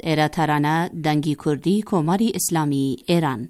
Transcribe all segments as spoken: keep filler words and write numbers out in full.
ایرا ترانه دنگی کردی کماری اسلامی ایران.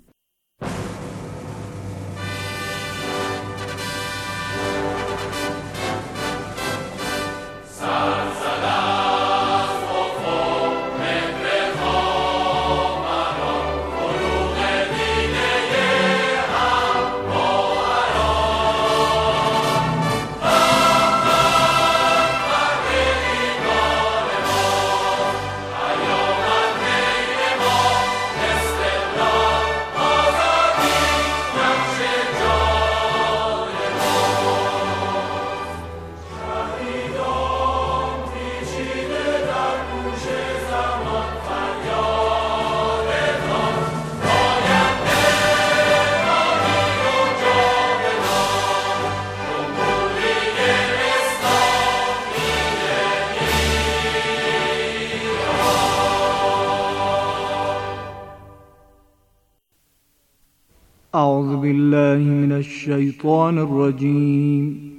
أعوذ بالله من الشيطان الرجيم.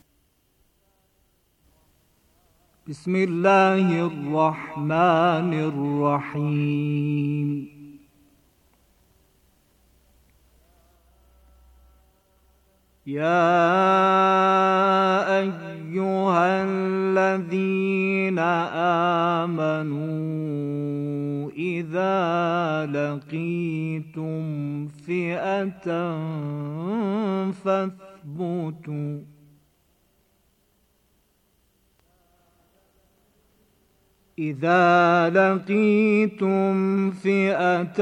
بسم الله الرحمن الرحيم. يا أيها الذين آمنوا إذا لقيتم فئة فاثبتوا إذا لقيتم فئة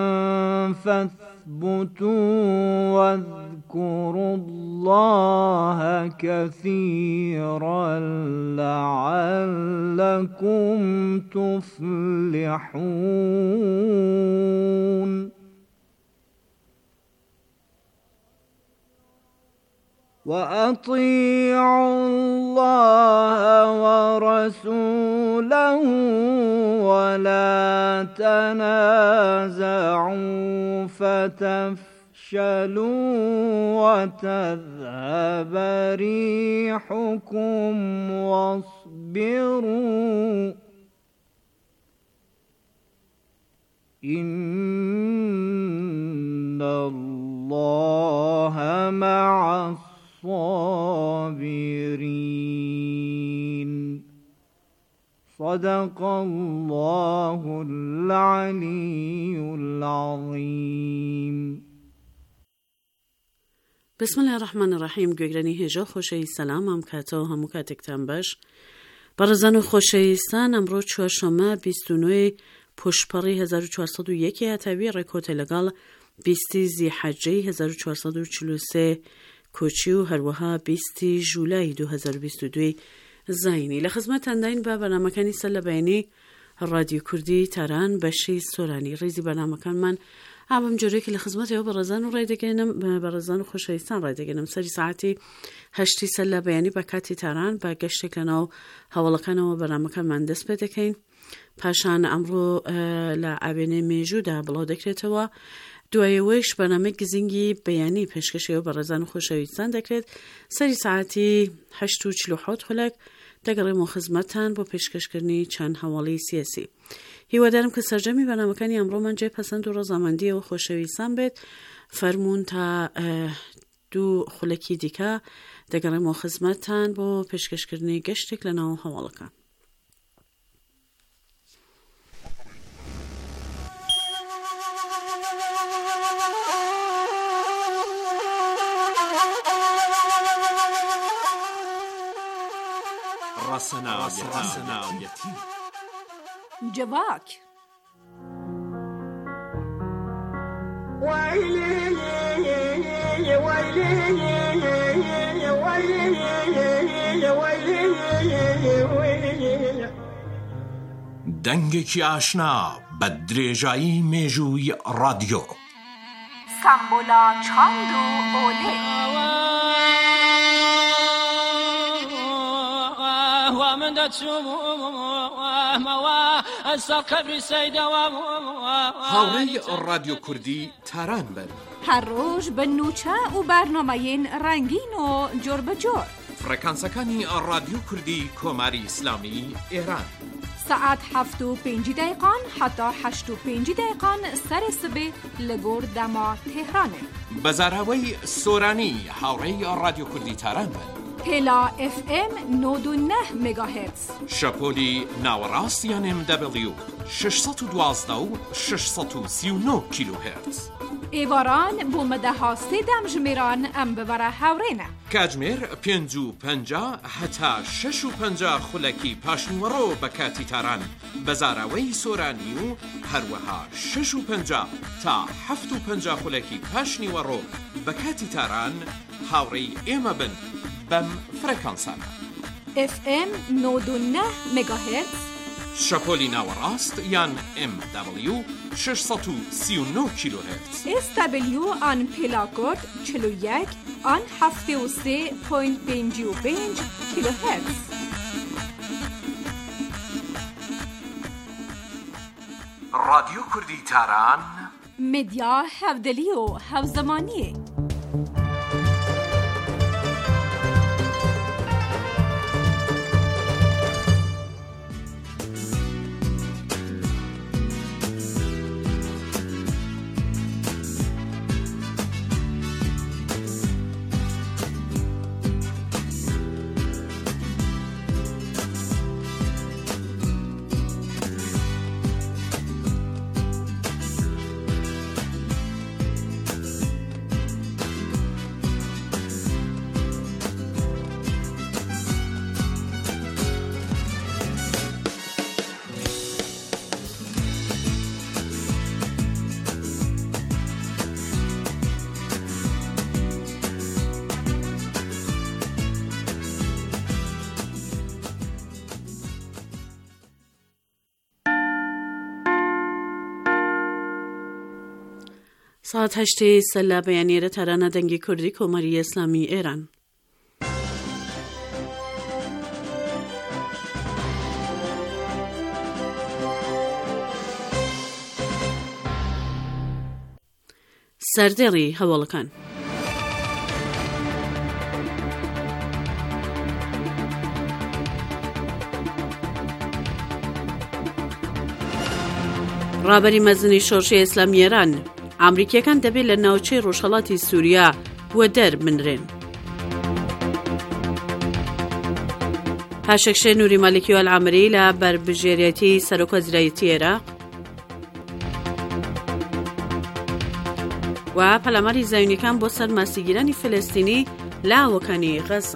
فاثبتوا واذكروا الله كثيرا لعلكم تفلحون. وأطيعوا الله ورسوله ولا تنازعوا فتفشلوا وتذهب ريحكم واصبروا إن الله مع الصابرين. صدق الله العلي العظيم. بسم الله الرحمن الرحیم. گوگرانی هجا خوشی سلام هم کتا همو کتکتن باش. برزن خوشیستان امرو چهارشنبه بیست و نه پشپری هزار و چهارصد و یک اتوی رکوت لگال بیستی زی حجی هزار و چهارصد و چهل و سه کوچی و هروها بیستی جولای دو هزار و بیست و دو زاینی. لخدمت اندین با برنامه‌کنی سل بینی رادیو کردی تران بشی سورانی ریزی برنامه‌کن من عبام جوری که لخدمت یا برزن و رایدگینم برزن و خوشایستان رایدگینم سری ساعتی هشتی سل بینی با کتی تران با گشت کناو حوالکن و برنامه‌کن من دست بده کن پاشان امرو لعبینه میجوده بلا دکرت و دوای ویش برنامه گزینگی بیانی پیشکشی و برزن خوشایستان دکرد سری ساعتی هشت و چلو حوت خلق دقیقه مخزمتن با پیشکش کرنی چند حوالی سیاسی. هیوا دارم که سرجمی برنامه کنی امرو من جای پسند و رازامندی و خوشایستان بید فرمون تا دو خلکی دیکا دقیقه مخزمتن با پیشکش کرنی گشتک لناو حوالکن. رسنایتی جواک دنگێکی ئاشنا بە درێژایی مێژووی رادیۆ سامبولا چاند و ئۆلێ من هاوڕێی رادیۆ کوردی تاران بن هەر ڕۆژ بە نوچە و بەرنامەیەن ڕەنگین و جۆر بە جۆر فڕێکانسەکانی رادیۆ کوردی کۆماری ئیسلامی ئێران ساعت هفت و پنج دقیقان حتی هشت و پنج دقیقان سر سبه لگور دما تهرانه. بەزاراوەی سۆرانی هاوڕێی ڕادیۆ کوردی تاران بن. پلا اف ام نود و نه مگاهرتز. شەپۆلی ناوەڕاستیان ام دبلیو ششصد و دوازده و ششصد و سی و نه کیلوهرتز. ایواران بو مدەها سێدەم ژمێران ئەم ببەرە هاوڕێنە. کاتژمێر پێنج و پەنجا هەتا شەش و پەنجا خولەکی پاشنیوەڕۆ بە کاتی تاران بەزاراوەی سۆرانی و هەروەها شەش و پەنجا تا هەفت و پەنجا خولەکی پاشنیوەڕۆ بە کاتی تاران هاوڕێی ئێمە بن بەم فرەکانسانە. اف ام نود و نه مگاهرتز. شەپۆلی ناوەڕاست یان ام دبلیو ششصد و سی و نه کیلوهرتز. اس دبلیو آن پلاکورد چهل و یک آن هفتاد و سه و پنجاه و پنج کیلوهرتز. رادیو کوردی تاران مدیا هەودەلی و هەوزەمانیە. ساعت هشتی سەلا بەیانێرە تارانە دەنگی کوردی کۆمەری ئیسلامی ئێران. سەردێڕی هەوڵەکان. ڕابەری مەزنی شۆڕشی ئیسلامی ئێران ئەمریکیەکان دەبێت لە ناوچەی ڕۆژهەڵاتی سووریا وە دەربنرێن. پاشەکشێ نووری مالیکی و ئەلعامری لە بەربژێریەتی سەرۆکوەزیرایەتی عێراق و پەلاماری زایونیەکان بۆ سەر ماسیگیرانی فلەستینی لە ئاوەکانی غەزە.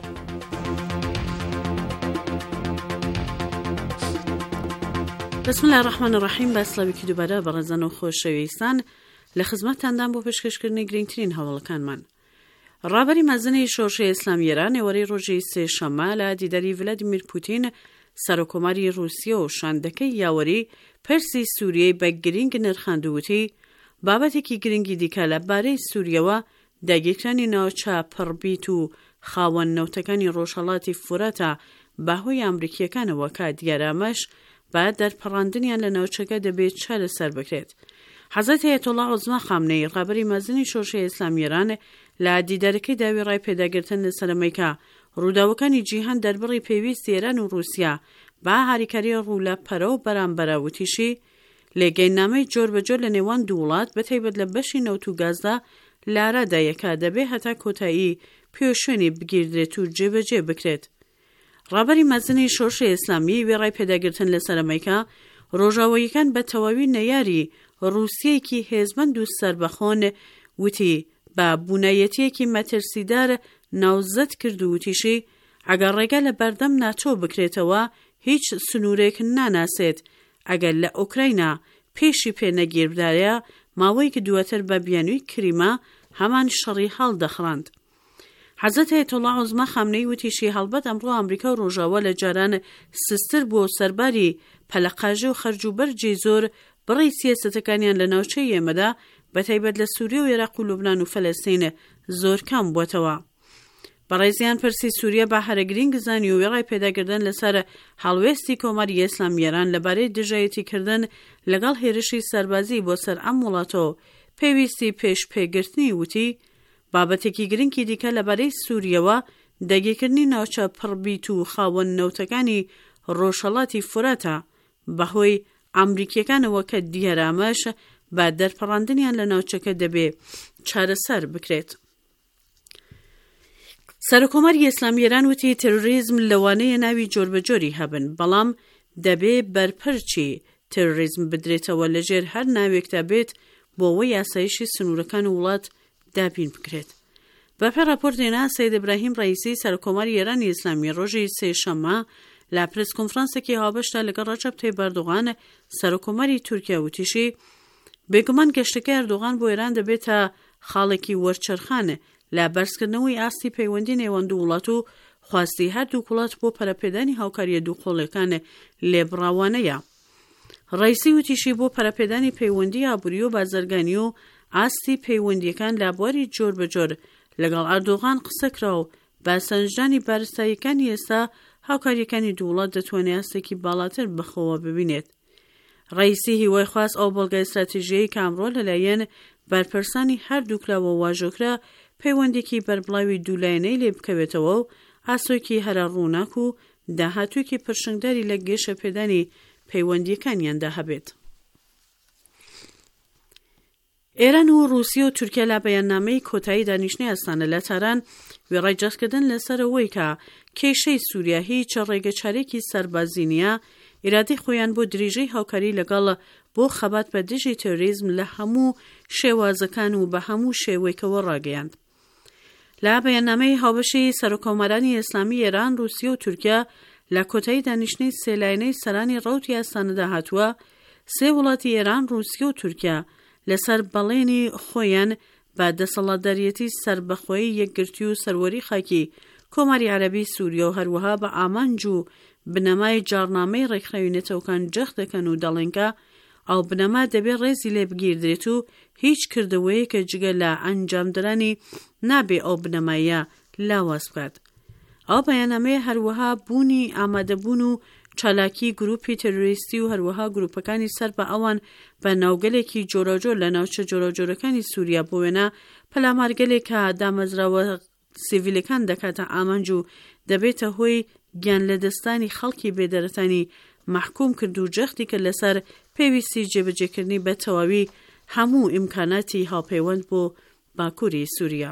بسم الله الرحمن الرحیم. بە سڵاوێکی دووبارە بەڕێزان و خۆشەویستان لە خزمەتتاندان بۆ پێشکەشکردنی گرنگترین هەوڵەکانمان. ڕابەری مەزنی شۆڕشی ئیسلامی ئێران ئێوەرەی ڕۆژی سێشەممە لە دیداری ڤلادیمیر پوتین سەرۆکۆماری رووسیا و شاندەکەی یاوەری پرسی سووریەی بە گرنگ نرخاندووتی بابەتێکی گرنگی دیکە لەبارەی سووریەوە داگیرکرانی ناوچە پڕبیت و خاوەن نەوتەکانی ڕۆژهەڵاتی فورەتە بەهۆی ئەمریکیەکانەوە کە دیارامەش با دەرپەڕاندنیان لە ناوچەکە دەبێت چارەسەر بکرێت. حەزرەت ئایەتۆڵا عوزما خامنەی ڕابەری مەزنی شۆڕشی ئیسلامی ئێران لە دیدارەکەی داوی ڕای پێداگرتن لەسەر ئەمریکا ڕووداوەکانی جیهان دەربڕی پێویستی ئێران و رووسیا با هاریکاری ڕوو لە پەرە و بەرامبەرە وتیشی لێگەیەنامەی جۆر بەجۆر لە نێوان دوو وڵات بەتایبەت لە بەشی نەوت و گازدا لارەدایەکە دەبێت هەتا کۆتایی پێوشێنی بگیردرێت و جێبەجێ بکرێت. ڕابەری مەزنی شۆڕشی ئیسلامی وێڕای پێداگرتن لەسەر ئەمریکا ڕۆژاواییەکان بە تەواوی نەیاری ڕووسیەیەکی هێزمەند و سەربەخۆن وتی بە بوونایەتیەکی مەترسیدار ناوزەت کرد و وتیشی ئەگەر ڕێگە لە بەردەم ناتۆ بکرێتەوە هیچ سنوورێک ناناسێت ئەگەر لە ئوکراینا پێشی پێنەگیردایە ماوەیەکی دواتر بە بیانووی کریما هەمان شەڕی هەڵدەخڕاند. حەزرەت ئایەتۆڵا عوزما خامنەی وتیشی هەڵبەت ئەمڕۆ ئەمریکا و ڕۆژاوە لە جاران سستر بۆ سەرباری پەلەقاژە و خەرج و بەرجی زۆر بڕی سیاسەتەکانیان لە ناوچەی ئێمەدا بەتایبەت لە سووریا و عێراق و لوبنان و فەلەستین زۆر کەم بووەتەوە. بەڕێزیان پرسی سووریا بە هەرەگرنگ زانی و وێڕای پێداگردن لەسەر هەڵوێستی کۆمەری ئیسلامی ئێران لەبارەی دژایەتیکردن لەگەڵ هێرشی سەربازی بۆ سەر ئەم وڵاتەوە پێویستی پێش پێگرتنی وتی بابەتێکی گرنگی دیکە لەبارەی سووریەوە دەگیرکردنی ناوچە پڕبیت و خاوەن نەوتەکانی ڕۆژهەڵاتی فوراتە بەهۆی ئەمریکیەکانەوە کە دیارامەش بە دەرپەڕاندنیان لە ناوچەکە دەبێ چارەسەر بکرێت. سەرۆکۆمەری ئیسلامی ئێران وتی تێرۆریزم لەوانەیە ناوی جۆربەجۆری هەبن، بەڵام دەبێ بەرپەرچی تێرۆریزم بدرێتەوە لەژێر هەر ناوێکدا بێت بۆ ئەوەی یاسایشی سنوورەکان و وڵات دابین بکرێت. بەپێی راپۆرتێنا سەید ئیبراهیم ڕەئیسی سەرۆکۆمەری ئێرانی ئیسلامی ڕۆژی سێشەممە لە پرس کۆنفرانسێکی هاوبەشدا لەگەڵ ڕەجەب تەیب ئەردۆغان سەرۆکۆمەری تورکیا وتیشی بێگومان گەشتەکەی ئەردۆغان بۆ ئێران دەبێتە خاڵێکی وەرچەرخانە لە بەرزکردنەوەی ئاستی پەیوەندی نێوان دوو وڵات و خواستی هەردوو وڵات بۆ پەرەپێدانی هاوکاریە دووقۆڵیەکان لێبڕاوانەیە. ڕەئیسی وتیشی بۆ پەرەپێدانی پەیوەندی ئابووری و بازرگانی و ئاستی پەیوەندیەکان لە بواری جۆر بەجۆر لەگەڵ ئەردۆغان قسەکرا و بە سەنجدانی بارستاییەکانی ئێستا هاوکاریەکانی دوو وڵات دەتوانێت ئاستێکی باڵاتر بخەوە ببینێت. ڕەئیسی هیوای خواست ئەو بەڵگای استراتیژیەی کە ئەمڕۆ لەلایەن بەرپرسانی هەردووکراوە واژۆکرا پەیوەندێکی بەربڵاوی دوولایەنەی لێ بکەوێتەوە و ئاسۆیکی هەرا ڕووناک و داهاتوویەکی پرشنگداری لە گێشە پێدانی پەیوەندیەکانیاندا هەبێت. ئێران و رووسیا و تورکیا لە بەیاننامەی کۆتایی دانیشتنی ئەستانە لە تاران وێڕای جەستکردن لەسەر ئەوەی کە کێشەی سووریا هیچ ڕێگەچارێکی سەربازی نیە، ئیرادەی خۆیان بۆ دریژەی هاوکاری لەگەڵ بۆ خەبات بە دژی تێرۆریزم لە هەموو شێوازەکان و بە هەموو شێوەیەکەوە ڕاگەیاند. لە بەیاننامەی هاوبەشی سەرۆکۆمەرانی ئیسلامی ئێران، رووسیا و تورکیا لە کۆتایی دانیشتنی سێلایەنەی سەرانی ڕەوتی ئەستانەدا هاتووە سێ وڵاتی ئێران، رووسیا و تورکیا لەسەر بەڵێنی خۆیان بە دەسەڵاتدارەتی سەربەخۆیی یەکگرتی و سەروەری خاکی کۆماری عەرەبی سووریا و هەروەها بە ئامانج و بنەمای جارنامەی ڕێکخراوی جەخت دەکەن و دەڵێنکە ئەو بنەما دەبێت ڕێزی لێ بگیردرێت و هیچ کردەوەیە کە جگە لە ئەنجامدرانی نابێ ئەو بنەمایە لاواز بکات. ئەو بەیاننامەیە هەروەها بوونی ئامادەبوون و چالاکی گروپی تێرۆریستی و هەروەها گروپەکانی سەر بە ئەوان بە ناوگەلێکی جۆراجۆر لە ناوچە جۆراجۆرەکانی سووریا بۆ وێنە پەلامارگەلێک کە دامەزراوە سیڤیلەکان دەکاتە ئامانج و دەبێتە هۆی گیان لەدەستانی خەڵکی بێدەرەتانی محکوم کرد و جەختی کە لەسەر پێویستی جێبەجێکردنی بە تەواوی هەموو ئیمکاناتی هاوپەیوەند بۆ باکووری سووریا.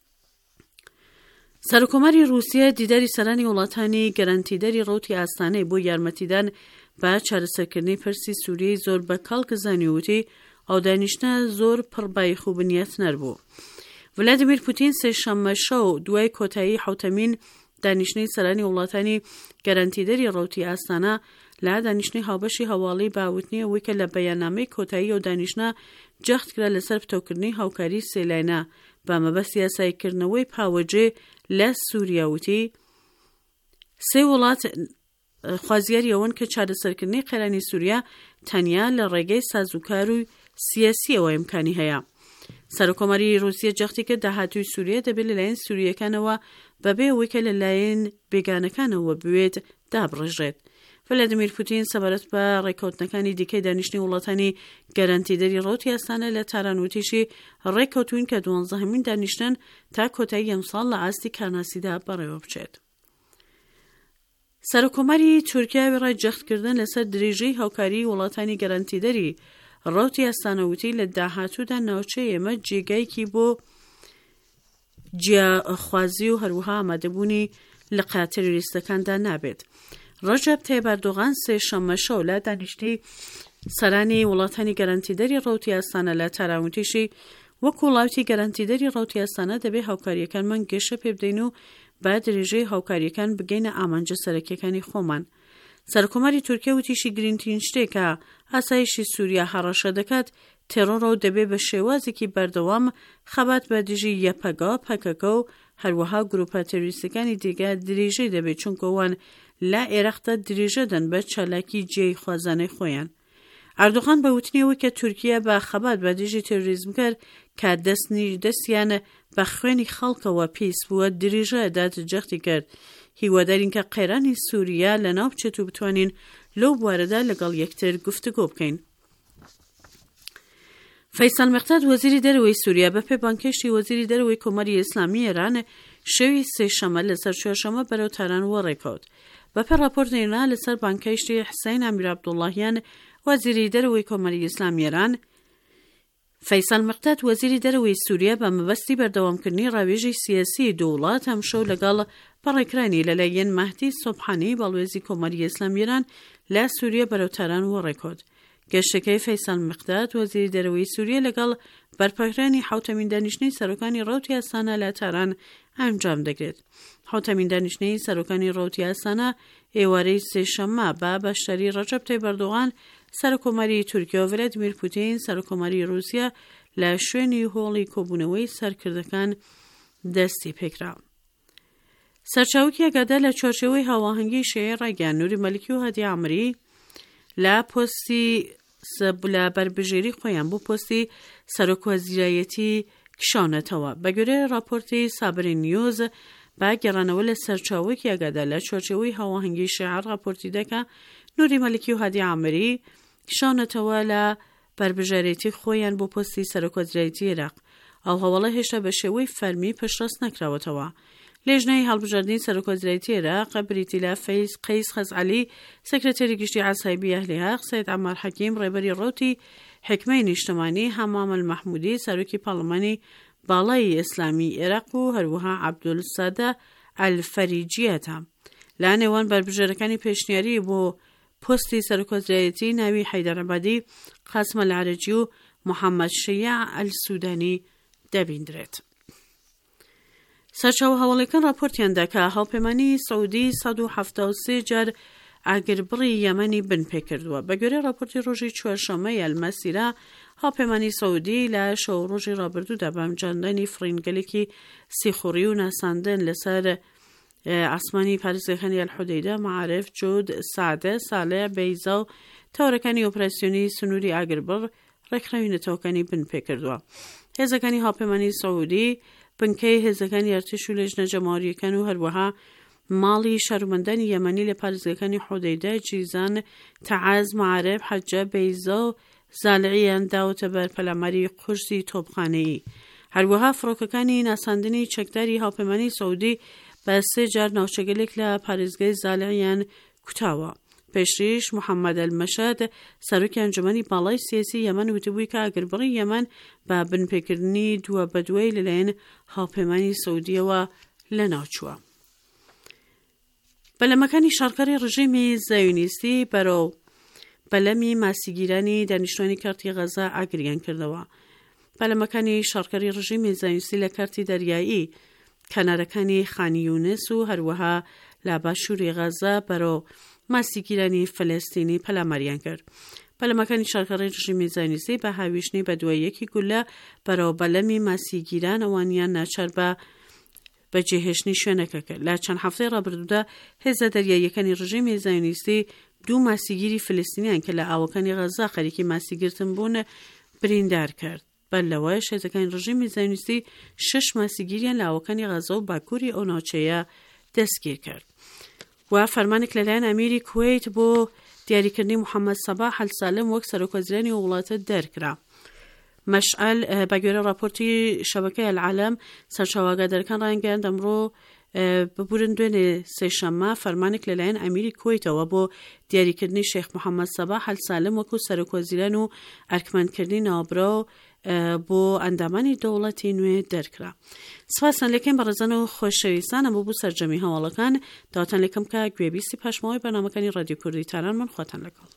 سەرۆکۆمەری رووسیا دیداری سەرانی وڵاتانی گەرانتیدەری ڕەوتی ئاستانەی بۆ یارمەتیدان بە چارەسەرکردنی پرسی سووریای زۆر بە کاڵکزانی وتی ئەو دانیشتە زۆر پڕبایخ و بنیاتنەر بوو. ڤلادیمیر پوتین سێشەممە شەو دوای کۆتایی حوتەمین دانیشتنی سەرانی وڵاتانی گەرانتیدەری ڕەوتی ئاستانە لە دانیشتنی هاوبەشی هەواڵی باوتنی ئەوەی کە لە بەیاننامەی کۆتایی و دانیشتە جەخت کرا لەسەر پتۆکردنی هاوکاری سێلایەنە بە مەبەست یاساییکردنەوەی پاوەجێ لە سووریا وتی سێ وڵات خوازیاری ئەوەن کە چارەسەرکردنی قەرانی سووریا تەنیا لە ڕێگەی سازوکار و سیاسیەوە ئیمکانی هەیە. سەرۆکۆمەری رووسیا جەختی کرد داهاتووی سووریا دەبێت لەلایەن سووریەکانەوە بەبێ ئەوەی کە لەلایەن بێگانەکانەوە بوێت دابڕژێت. ڤلادیمیر پوتین سەبارەت بە ڕێکەوتنەکانی دیکەی دانیشتنی وڵاتانی گەرانتیدەری ڕەوتی ئاستانە لە تاران وتیشی ڕێکەوتوین کە دوانزەهەمین دانیشتن تا کۆتایی ئەمساڵ لە ئاستی کارناسیدا بەڕێوە بچێت. سەرۆکۆمەری تورکیا وێڕای جەختکردن لەسەر درێژەی هاوکاری وڵاتانی گەرانتیدەری ڕەوتی ئاستانە وتی لە داهاتوودا ناوچەی ئێمە جێگایەکی بۆ جیاخوازی و هەروەها ئامادەبوونی لە قات تێرۆریستەکاندا نابێت. ڕەجەب تەیب ئەردۆغان سێشەممە شەو لە دانیشتنی سەرانی وڵاتانی گەرانتیدەری ڕەوتی ئاستانە لە تاراوتیشی وەکو وڵاتی گەرانتیدەری ڕەوتی ئاستانە دەبێت هاوکاریەکانمان گەشە پێ بدەین و با درێژەی هاوکاریەکان بگەینە ئامانجە سەرەکیەکانی خۆمان. سەرۆکۆمەری تورکیا وتیشی گرنگترین شتێکە ئاسایشی سووریا هەڕەشە دەکات تێرۆڕە و دەبێت بە شێوازێکی بەردەوام خەبات بە دژی یەپەگا پەکەکە و هەروەها گروپە تێروریستەکانی دیگە درێژەی دەبێت چونکە ئەوان لا عێراقدا درێژە دەن بە چالاکی جێی خوازانەی خۆیان. ئەردۆغان بە وتنیەوەی کە تورکیا بە خەبات بە دژی تێروریزم کرد کە دەستنی دەستیان بە خوێنی خەڵکەوە پیس بووە درێژە دات جەختی کرد هیوادارین کە قەیرانی سووریا لە ناو بچێت و بتوانین لەو بوارەدا لەگەڵ یەکتر گفتوگۆ بکەین. فەیسال مەقداد وەزیری دەرەوەی سووریا بە پێ بانکێشتی وەزیری دەرەوەی کۆمەری ئیسلامی ئێران شەوی سێشەمە لەسەر چوارشەمە بەرەو تاران وەڕێکەوت. بەپێ راپۆرتێنا لەسەر بانکەیشتی حسین ئەمیر عەبدوڵڵاهیان وەزیری دەرەوەی کۆمەڵی ئیسلامی ئێران، فەیسال مقداد وەزیری دەرەوەی سووریا بە مەبەستی بەردەوامکردنی ڕاوێژی سیاسی دوو وڵات هەمشەو لەگەڵ بەڕێکرانی لەلایەن مەهدی سوبحانی بەڵێزی کۆمەڵی ئیسلامی ئێران لە سووریا بەرەو تاران وەڕێکەوت. گەشتەکەی فەیسال مقداد وەزیری دەرەوەی سووریا لەگەڵ بەرپەرکرانی حوتەمین دانیشتنی سەرۆکانی ڕەوتی ئاسانە لە تاران ئەنجام دەگرێت. حوتەمین دانیشتنی سەرۆکانی ڕەوتی ئاسانە ئێوارەی سێشەممە بە بەشداری ڕەجەب تەیب ئەردۆغان سەرۆکۆمەری تورکیا و ڤلادیمیر پوتین سەرۆکۆمەری رووسیا لە شوێنی هۆڵی کۆبوونەوەی سەرکردەکان دەستی پێکرا. سەرچاوکی ئەگادا لە چۆرچەوەی هاواهەنگی شێعی ڕاگەیان نووری مەلیکی و هەدی عامری لە پۆستی لە بەربژێری خۆیان بۆ پۆستی سەرۆکوەزیرایەتی کشانەتەوە. بە گوێرەی راپۆرتی سابری نیوز با گەڕانەوە لە سەرچاوکی ئەگادا لە چۆرچەوەی هاواهەنگی شێعی راپۆرتی دەکا نووری مەلیکی و هەدی عامری کشانەتەوە لە بەربژێریەتی خۆیان بۆ پۆستی سەرۆکوەزیرایەتی عێراق. ئەو هەواڵە هێشتا بە شێوەی فەرمی پشتڕاست نەکراوەتەوە. لێژنەی هەڵبژاردنی سەرۆکوەزیرایەتی عێراق بریتی لە فەیز قەیس خەزعەلی سەکرتێری گشتی عەسایبی ئەهلی عێراق، سەید عەمار حەکیم ڕێبەری ڕەوتی حکمەی نیشتمانی، هەمام المەحموودی سەرۆکی پاڵمانی باڵای ئیسلامی عێراق و هەروەها عەبدولسادە ئەلفەریجیەتە. لە نێوان بەربژێرەکانی پێشنیاری بۆ پۆستی سەرۆکوەزیرایەتی ناوی حەیدەر عەبادی، قاسم العەرەجی و محەممەد شەیع ئەلسوودانی دەبیندرێت. سەرچاوە هەواڵەکان راپۆرتیاندا کە هاوپەیمانی سەعودی سەد و هەفتە و سێ جار ئاگربڕی یەمەنی بن پێکردووە. بە گوێرەی راپۆرتی ڕۆژی چوارشەممەی ئەلمەسیرا، هاوپەیمانی سەعودی لە شەو ڕۆژی ڕابردوودا بە ئەنجامدانی فڕینگەلێکی سیخوڕی و ناساندن لەسەر ئاسمانی پارێزگاکانی ئەلحودەیدا، معارف، جود، سعدە، سالێ، بەیزا و تەورەکانی ئۆپراسیۆنی سنووری ئاگربڕ ڕێکخراوی بن پێکردووە. هێزەکانی هاوپەیمانی سەعودی بنکەی هێزەکانی ئەرتش و لێژنە جەماهوریەکان و هەروەها ماڵی شارمەندانی یەمەنی لە پارێزگاکانی حودەیدا، جیزان، تەعاز، معارف، حەجە، بەیزا و زالعیان داوەتە بەر پەلاماری قورسی تۆپخانەیی. هەروەها فڕۆکەکانی ناساندنی چەکداری هاوپەیمانی سەعودی بە سێ جار ناوچەگەلێک لە پارێزگای زالعیان کوتاوە. پێشتریش محەممەد ئەلمەشاد سەرۆکی ئەنجومەنی باڵای سیاسی یەمەن وتبووی کە ئاگربڕی یەمەن بە بنپێکردنی دووە بە دوای لەلایەن هاوپەیمانی سەعودیەوە لە ناوچووە. بەلەمەکانی شارکاری ڕژیمی زایۆنیستی بەرەو بەلەمی ماسیگیرانی دانیشتوانی کارتی غەزا ئاگریان کردەوە. بەلەمەکانی شارکاری ڕژیمی زایۆنیستی لە کارتی دەریایی کەنارەکانی خانی یونس و هەروەها لە باشووری غەزا بەرەو ماسیگیرانی فەلەستینی پەلاماریان کرد. بەلەمەکانی شارکاری ڕژیمی زایۆنیستی بە هاویشتنی بە دواییەکی گولە بەرەو بەلەمی ماسیگیران ئەوانیان ناچار بە بەجێهێشتنی شوێنەکە کرد. لە چەند هەفتەی ڕابردوودا هێزە دەریاییەکانی ڕژیمی زایۆنیستی دوو ماسیگیری فلستینیان کە لە ئاوەکانی غەزا خەریکی ماسیگرتن بوون بریندار کرد. بەر لەوەش هێزەکانی ڕژیمی زایۆنیستی شش ماسیگیریان لە ئاوەکانی غەزا و باکووری ئەو ناوچەیە دەستگیر کرد. و فەرمانێک لەلایەن ئەمیری کوێیت بۆ دیاریکردنی محەممەد سەباح ئەلسالم وەک سەرۆکوەزیرانی وڵاتە دەرکرا. مەشعەل بە گوێرە راپۆرتی شەبەکەی العالم سەرچاوەگادەرەکان ڕایانگەیاند ئەمڕۆ ببورن دوێنێ سێشەممە فەرمانێک لەلایەن ئەمیری کوێیتەوە بۆ دیاریکردنی شێخ محەممەد سەباح ئەلسالم وەکو سەرۆکوەزیران و ئەرکمەندکردنی ناوبرا بۆ ئەندامانی دەوڵەتی نوێ دەرکرا. سپاسان لەکەم بەڕێزان و خۆشەویستان ئەمە بوو سەرجەمی هەواڵەکان. داواتان لەکەم کە گوێبیستی پاشماوەی بەنامەکانی ڕادیۆ کوردی تاران من خواتان لەگەڵ.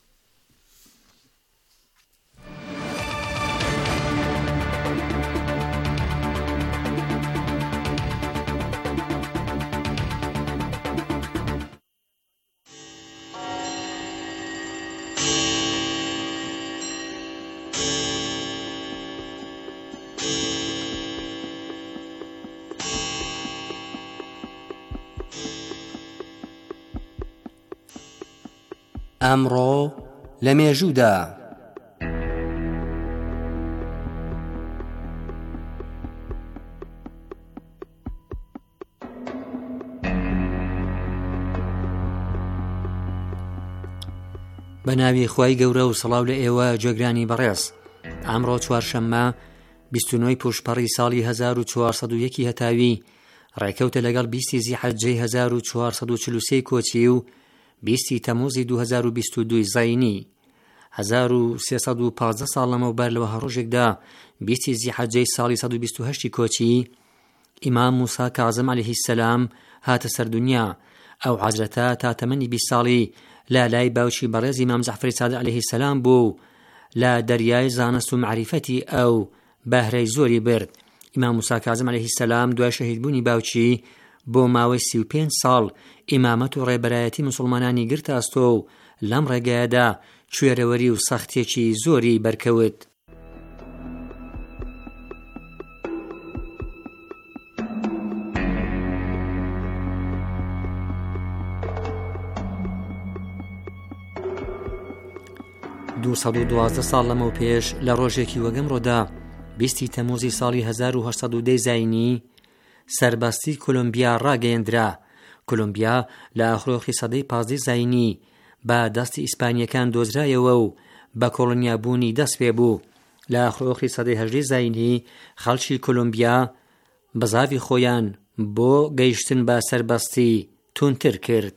ئەمڕۆ لە مێژوودا بە ناوی خوای گەورە و سڵاو لە ئێوە جێگرانی بەڕێز. ئەمڕۆ چوارشەممە بیست و نۆی پوشپەڕی ساڵی هەزار و چوارسەد و یەکی هەتاوی ڕێکەوتە لەگەڵ بیستی زیحەجەی هەزار و چوارسەد و چل و سێ کۆچی و بیستی تەموزی دوو هەزار و بیست و دوو زاینی. هەزار و سێسەد و پانزدە ساڵ لەمەوبەر لەوە هەڕۆژێکدا بیستی زیحەجەی ساڵی سەد و بیست و هەشتی کۆچی ئیمام موسا کاظم عەلەیهی سەلام هاتە سەردونیا. ئەو حەزرەتە تا تەمەنی بیست ساڵی لا لای باوکی بەڕێز ئیمام جەعفەری سادق عەلەیهی سەلام بوو لە دەریای زانست و معریفەتی ئەو بەهرەی زۆری برد. ئیمام موسا کاظم عەلەیهی سەلام دوای شەهیدبوونی باوکی بۆ ماوەی سی و پێنج ساڵ ئیمامەت و ڕێبەرایەتی موسڵمانانی گرتە ئەستۆ و لەم ڕێگایەدا کوێرەوەری و سەختیەکی زۆری بەرکەوت. دووسەد و دوازدە ساڵ لەمەو پێش لە ڕۆژێکی وەگەمڕۆدا بیستی تەموزی ساڵی هەزار و هەشت سەد و دەی زاینی سەرباستی کۆلۆمبیا ڕاگەیەندرا. کۆلۆمبیا لە ئاخرۆخی سەدەی پازدەی زاینی بە دەستی ئیسپانیەکان دۆزرایەوە و بە کۆڵۆنیابوونی دەست پێ بوو. لە ئاخرۆخی سەدەی هەژدەی زاینی خەڵکی کۆلۆمبیا بەزاوی خۆیان بۆ گەیشتن بە سەرباستی تونتر کرد.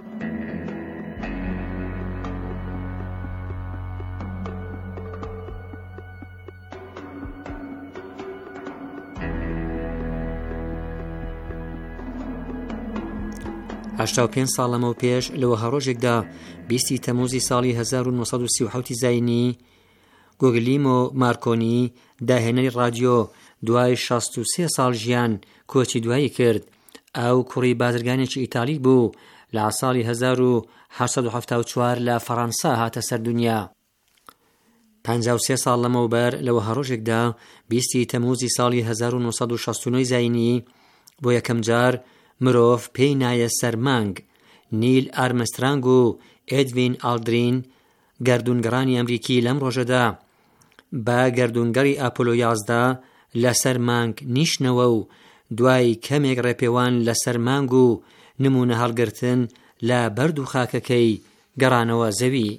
هەشتا و پێنج ساڵ لەمەو پێش لەوە هەڕۆژێکدا بیستی تەموزی ساڵی هەزار و نۆسەد و سی و حەوتی زاینی گۆگلیمۆ مارکۆنی داهێنەری ڕادیۆ دوای شەست و سێ ساڵ ژیان کۆچی دوایی کرد. ئەو کوڕی بازرگانێکی ئیتالی بوو لە ساڵی هەزار و حەوت سەد و هەفتاد و چوار لە فەڕەنسا هاتە سەردونیا. پەنجا و سێ ساڵ لەمەوبەر لەوە هەڕۆژێکدا بیستی تەموزی ساڵی هەزار و نۆسەد و شەست و نۆ زاینی بۆ یەکەم جار مرۆڤ پێی نایە سەر مانگ. نیل ئارمسترانگ و ئێدوین ئالدرین گەردونگەڕانی ئەمریکی لەم ڕۆژەدا بە گەردونگەڕی ئاپۆلۆ یازدە لەسەر مانگ نیشنەوە و دوای کەمێک ڕێپێوان لەسەر مانگ و نمونە هەڵگرتن لە بەرد و خاکەکەی گەڕانەوە زەوی.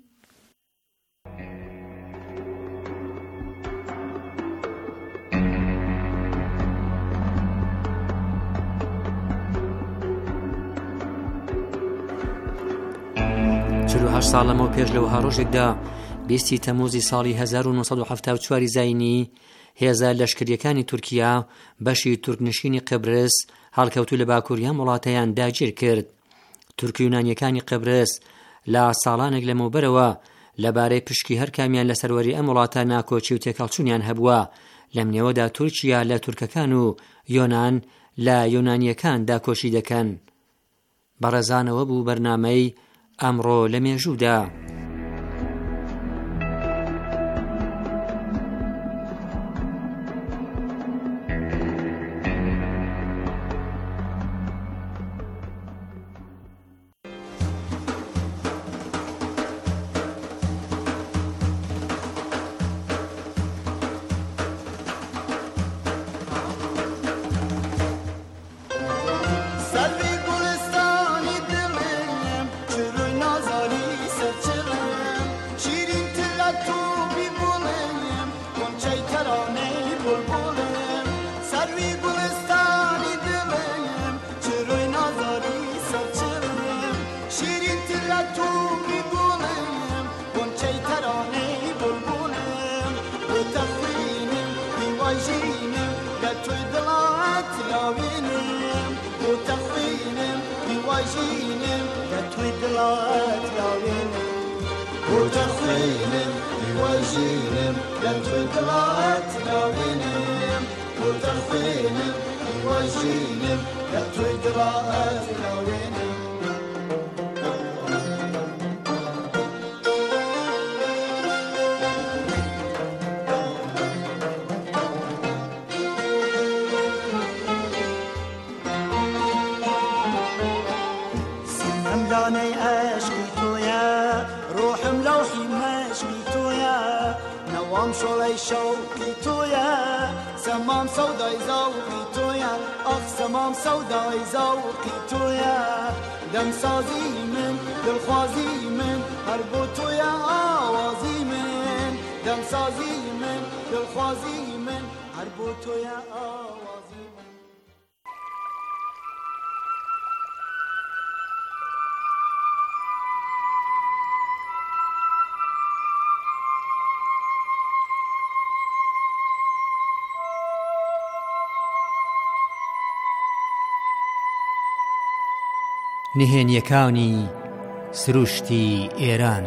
چل و هەشت ساڵ لەمەوە پێش لەوە هەڕۆژێکدا بیستی تەموزی ساڵی هەزار و نۆسەد و هەفتاد و چوار زاینی هێزە لەشکریەکانی تورکیا بەشی تورکنشینی قبرس هەڵکەوتو لە باکووریان وڵاتەیان داگیر کرد. تورکی یونانیەکانی قبرس لە ساڵانێک لەمەوبەرەوە لەبارەی پشکی هەر کامیان لە سەروەری ئەم وڵاتە ناکۆچی و تێکەڵچوونیان هەبووە. لەم نێوەدا تورکیا لە تورکەکان و یۆنان لە یۆنانیەکان داکۆچی دەکەن. بەڕێزانەوە بوو بەرنامەی ئەمڕۆ لە مێژوودا. دانەی عەشقی تۆیە ڕۆحم لەوحی مەشقی تۆیە نەوام شۆڵەی شەوقی تۆیە سەمام سەودای زەوقی تۆیە ئەخ سەمام سەودای زەوقی تۆیە دەمسازی من دڵخوازی من هەر بۆ تۆیە ئاوازی من دەمسازی من دڵخوازی من هەر بۆ تۆیە ئاوازی من. نهێنیەکانی سروشتی ئێران.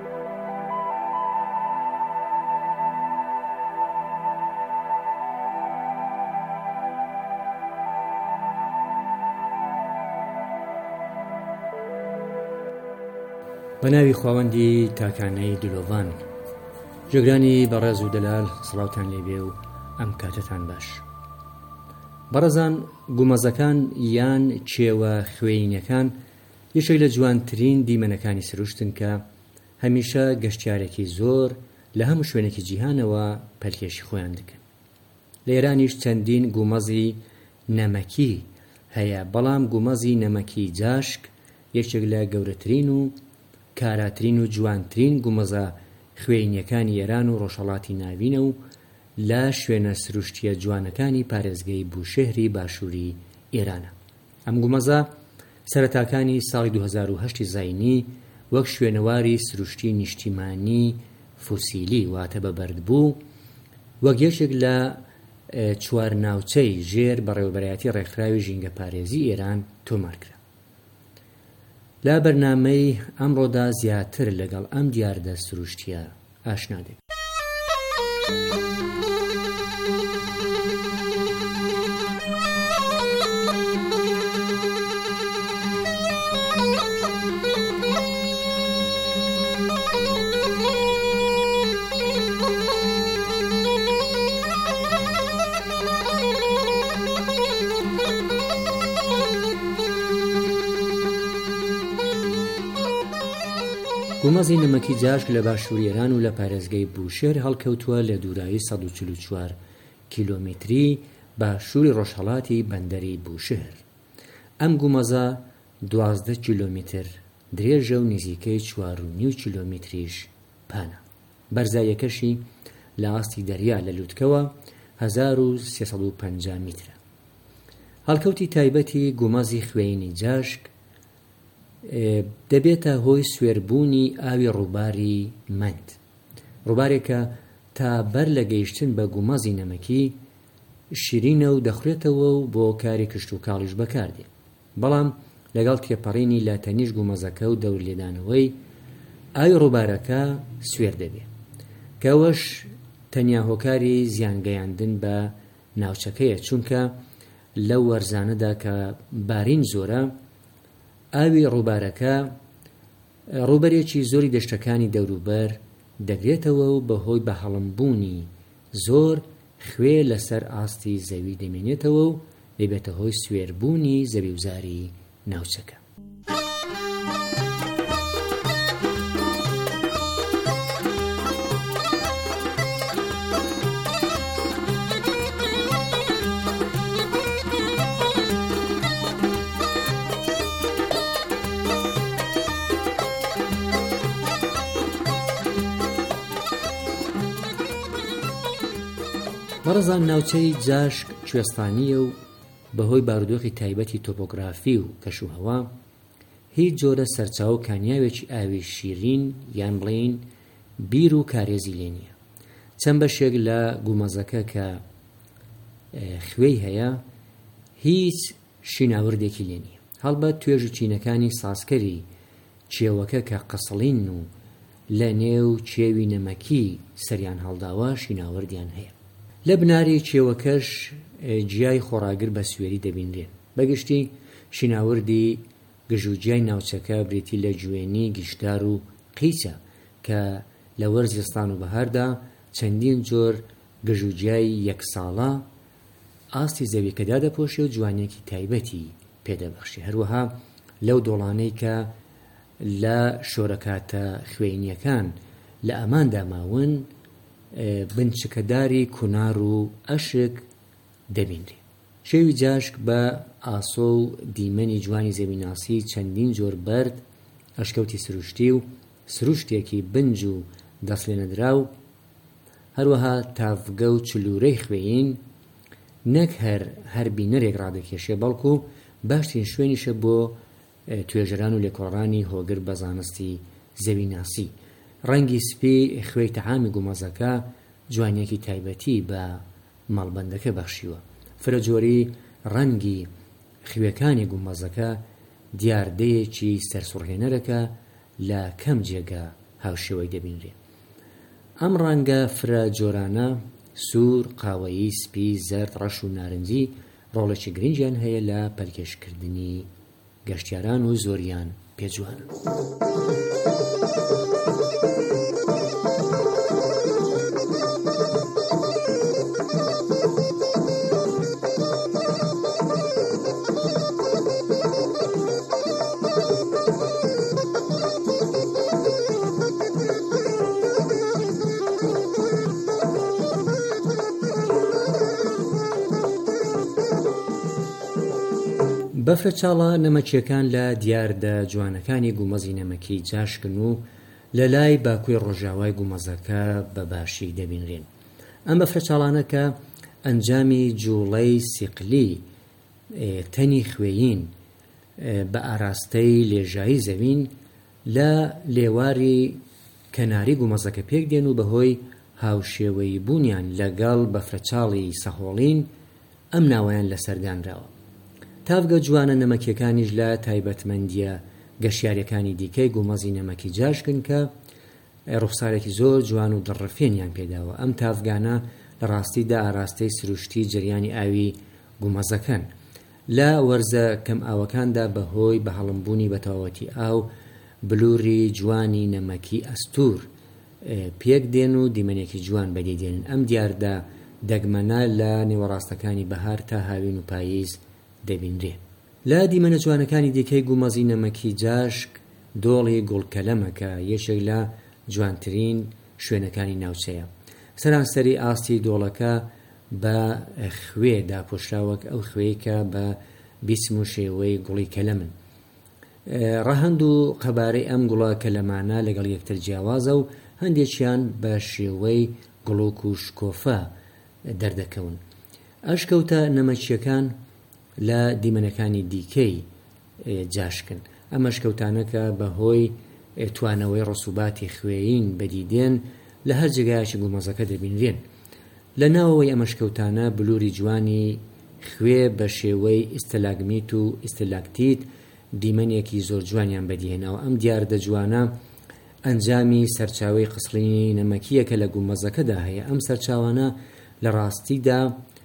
بەناوی خواوەندی تاکانەی دلۆڤان، جێگرانی بەڕێز و دەلال، سڵاوتان لێبێ و ئەم کاتتان باش. بەڕێزان، گومەزەکان یان چێوە خوێینەکان یەکێک لە جوانترین دیمەنەکانی سروشتن کە هەمیشە گەشتیارێکی زۆر لە هەموو شوێنێکی جیهانەوە پەلکێشی خۆیان دەکەن. لە ئێرانیش چەندین گومەزی نەمەکی هەیە، بەڵام گومەزی نەمەکی جاشک یەکێک لە گەورەترین و کاراترین و جوانترین گومەزە خوێینیەکانی ئێران و ڕۆژهەڵاتی ناوینە و لە شوێنە سروشتیە جوانەکانی پارێزگای بوشێهری باشووری ئێرانە. ئەم گومەزە سەرەتاکانی ساڵی دوو هەزار و هەشت زاینی وەک شوێنەواری سروشتی نیشتیمانی فوسیلی واتە بەبەرد بوو، وەک یەکێک لە چوار ناوچەی ژێر بەڕێوەبەرایەتی ڕێکخراوی ژینگە پارێزی ئێران تۆمارکرا. لە بەرنامەی ئەمڕۆدا زیاتر لەگەڵ ئەم دیاردە سروشتیە ئاشنا دێک. گومەزی نەمەکی جاشک لە باشووری ئێران و لە پارێزگای بوشێر هەڵکەوتووە لە دوورایی سەد و چل و چوار کیلۆمتری باشووری ڕۆژهەڵاتی بەندەری بوشێر. ئەم گومەزە دوازدە کیلۆمتر درێژە و نزیکەی چوار و نیو کیلۆمتریش پانە. بەرزایەکەشی لە ئاستی دەریا لە لووتکەوە هەزار و سێسەد و پەنجا میترە. هەڵکەوتی تایبەتی گومەزی خوێینی جاشک دەبێتە هۆی سوێربوونی ئاوی ڕووباری مەند، ڕووبارێکە تا بەر لە گەیشتن بە گومەزی نەمەکی شیرینە و دەخورێتەوە و بۆ کاری کشت و کاڵیش بەکاردێ، بەڵام لەگەڵ تێپەڕینی لە تەنیش گومەزەکە و دەور لێدانەوەی ئاوی ڕووبارەکە سوێر دەبێ، کەوەش تەنیا هۆکاری زیانگەیاندن بە ناوچەکەیە، چونکە لەو وەرزانەدا کە بارین زۆرە ئاوی ڕووبارەکە ڕووبەرێکی زۆری دەشتەکانی دەوروبەر دەگرێتەوە و بەهۆی بەهەڵمبوونی زۆر خوێ لەسەر ئاستی زەوی دەمێنێتەوە و دەبێتە هۆی سوێربوونی زەویوزاری ناوچەکە. بەڕێزان، ناوچەی جاشک کوێستانیە و بەهۆی بارودۆخی تایبەتی تۆپۆگرافی و کەشوهەوا هیچ جۆرە سەرچاو و کانیاوێکی ئاوی شیرین یان بڵین بیر و کارێزی لێ نییە. چەند بەشێک لە گومەزەکە کە خوێی هەیە هیچ شیناوردێکی لێ نییە. هەڵبەت توێژ و چینەکانی ساسکەری چێوەکە کە قسڵین و لە نێو چێوی نەمەکی سەریان هەڵداوە شیناوردیان هەیە. لە بناری چێوەکەش جیای خۆراگر بە سوێری دەبینرێن. بەگشتی شیناوردی گژوجیای ناوچەکە بریتی لە جوێنی گشتدار و قیچە کە لە وەرزستان و بەهاردا چەندین جۆر گژوجیای یەک ساڵە ئاستی زەویەکەدا دەپۆشێ و جوانێکی تایبەتی پێدەبەخشی. هەروەها لەو دۆڵانەی کە لە شۆرەکاتە خوێینیەکان لە ئەماندا ماون بنچکەداری کونار و ئەشک دەبینرێ. شێوی جاشک بە ئاسۆ و دیمەنی جوانی زەویناسی چەندین جۆر بەرد، ئەشکەوتی سروشتی و سروشتێکی بنج و دەستلێنەدراو، هەروەها تافگە و چلوورەی خوێین نەک هەر هەر بینەرێک ڕادەکێشێ، بەڵکو باشترین شوێنیشە بۆ توێژەران و لێکۆڵڕانی هۆگر بە زانستی زەویناسی. ڕەنگی سپی خوێی تەعامی گومەزەکە جوانیەکی تایبەتی بە مەڵبەندەکە بەخشیوە. فرەجۆری ڕەنگی خوێکانی گومەزەکە دیاردەیەکی سەرسوڕهێنەرەکە لە کەم جێگە هاوشێوەی دەبینرێ. ئەم ڕەنگە فرە جۆرانە سوور، قاوەیی، سپی، زەرد، ڕەش و نارنجی ڕۆڵێکی گرنگیان هەیە لە پەرکێشکردنی گەشتیاران و زۆریان پێجوانن. بەفرە چاڵە نەمەکیەکان لە دیاردە جوانەکانی گومەزی نەمەکی جاشکن و لە لای باکوی ڕۆژاوای گومەزەکە بە باشی دەبینرێن. ئەم بەفرە چاڵانە کە ئەنجامی جوڵەی سیقلی تەنی خوێین بە ئاراستەی لێژایی زەوین لە لێواری کەناری گومەزەکە پێک دێن و بەهۆی هاوشێوەی بوونیان لەگەڵ بەفرە چاڵی سەهۆڵین ئەم ناوەیان لەسەردانراوە. تافگە جوانە نەمەکیەکانیش لە تایبەتمەندیە گەشتیاریەکانی دیکەی گومەزی نەمەکی جاشکن کە ڕوخسارێکی زۆر جوان و دڕفێنیان پێداوە. ئەم تافگانە لە ڕاستیدا ئاراستەی سروشتی جریانی ئاوی گومەزەکەن. لە وەرزە کەم ئاوەکاندا بەهۆی بە هەڵمبوونی بەتەواوەتی ئاو بلووری جوانی نەمەکی ئەستور پێک دێن و دیمەنێکی جوان بەدیدێنن. ئەم دیاردە دەگمەنە لە نێوەڕاستەکانی بەهار تا هاوین و پاییز دەبینرێ. لە دیمەنە جوانەکانی دیکەی گومەزی نەمەکی جاشک دۆڵی گوڵکەلەمەکە یەکێک لە جوانترین شوێنەکانی ناوچەیە. سەرانسەری ئاستی دۆڵەکە بە خوێ داپۆشراوەک ئەو خوێی کە بە بیسم و شێوەی گوڵی کەلەمن. ڕەهەند و قەبارەی ئەم گوڵە کەلەمانە لەگەڵ یەکتر جیاوازە و هەندێکیان بە شێوەی گوڵوک و شکۆفە دەردەکەون. ئەشکەوتە نەمەکیەکان لە دیمەنەکانی دیکەی جاشکن. ئەم ئەشکەوتانەکە بەهۆی توانەوەی ڕسوباتی خوێین بەدیدێن لە هەر جێگایەکی گومەزەکە دەبینرێن. لە ناوەوەی ئەم ئەشکەوتانە بلووری جوانی خوێ بە شێوەی ئیستەلاگمیت و ئیستەلاکتیت دیمەنێکی زۆر جوانیان بەدیهێناوە. ئەم دیاردە جوانە ئەنجامی سەرچاوی قسڵینی نەمەکیەکە لە گومەزەکەدا هەیە. ئەم سەرچاوانە لە ڕاستیدا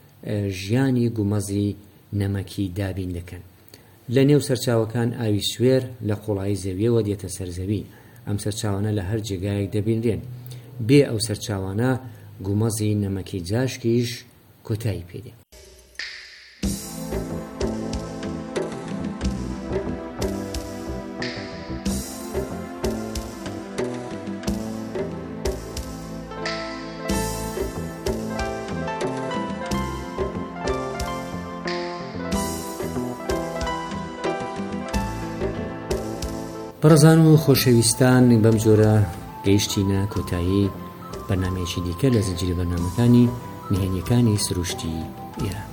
ژیانی گومەزی نەمەکی دابین دەکەن. لە نێو سەرچاوەکان ئاوی سوێر لە قوڵایی زەویەوە دێتە سەرزەوی. ئەم سەرچاوانە لە هەر جێگایەک دەبینرێن. بێ ئەو سەرچاوانە گومەزی نەمەکی جاشکیش کۆتایی پێدێ. بەڕێزان و خۆشەویستان، بەم جۆرە گەیشتینە کۆتایی بەرنامەیەکی دیکە لە زنجیرە بەرنامەکانی نهێنیەکانی سروشتی ئێران.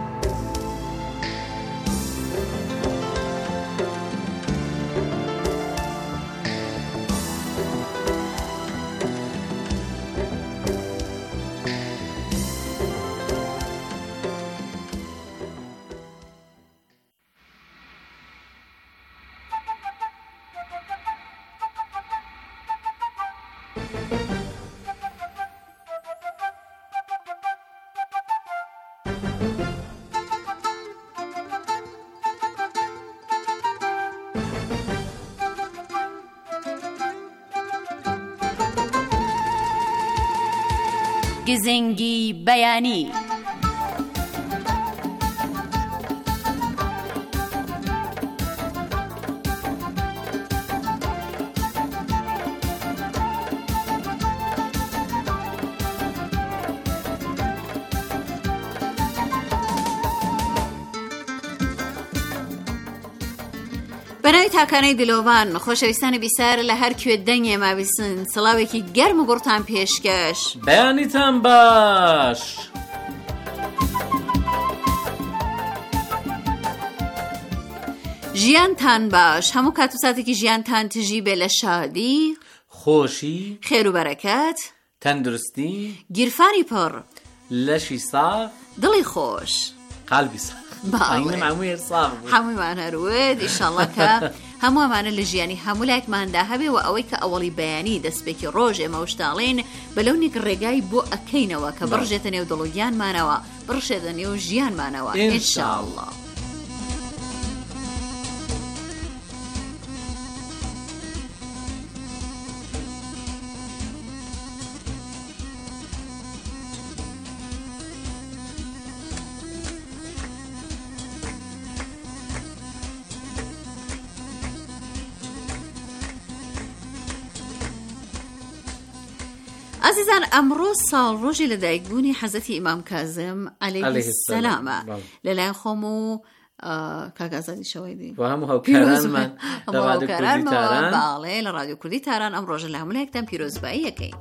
گزنگی بەیانی. بەناوی تاکانەی دلۆڤان، خۆشەویستانی بیسار لە هەر کوێ دەنگێ ماویستن، سڵاوێکی گەرم و گوڕتان پێشکەش. بەیانیتان باش. ژیانتان باش، هەموو کات و ساتێکی ژیانتان تژی بێ لە شادی، خۆشی، خێر و بەرەکەت، تەندروستی، گیرفانی پڕ، لەشی ساغ، دڵی خۆش، قەڵبی ساغ. ئاینم هەمووی ساغ بوو هەموویمان هەروێت ئینشاڵڵا کە هەمووەمانە لە ژیانی هەموو لایەکماندا هەبێ و ئەوەی کە ئەوەڵی بەیانی دەستپێکی ڕۆژ ئێمە وشتاڵین بەلەونێک ڕێگای بۆ ئەکەینەوە کە بڕژێتە نێو دڵ و گیانمانەوە بڕشێتە نێو ژیانمانەوە ئینشاڵڵا. عزیزان ئەمڕۆ ساڵ ڕۆژی لەدایکبوونی حەزەتی ئیمام کازم عەلەیهی السەلامە لەلایەن خۆم و کاگازادی شەوەی دی و هەموو هاوکارانمان لە ڕادیۆ کوردی تاران باڵێ لە ڕادیۆ کوردی تاران ئەم ڕۆژە لە هەموو لایەکتان پیرۆزبایی یەکەین.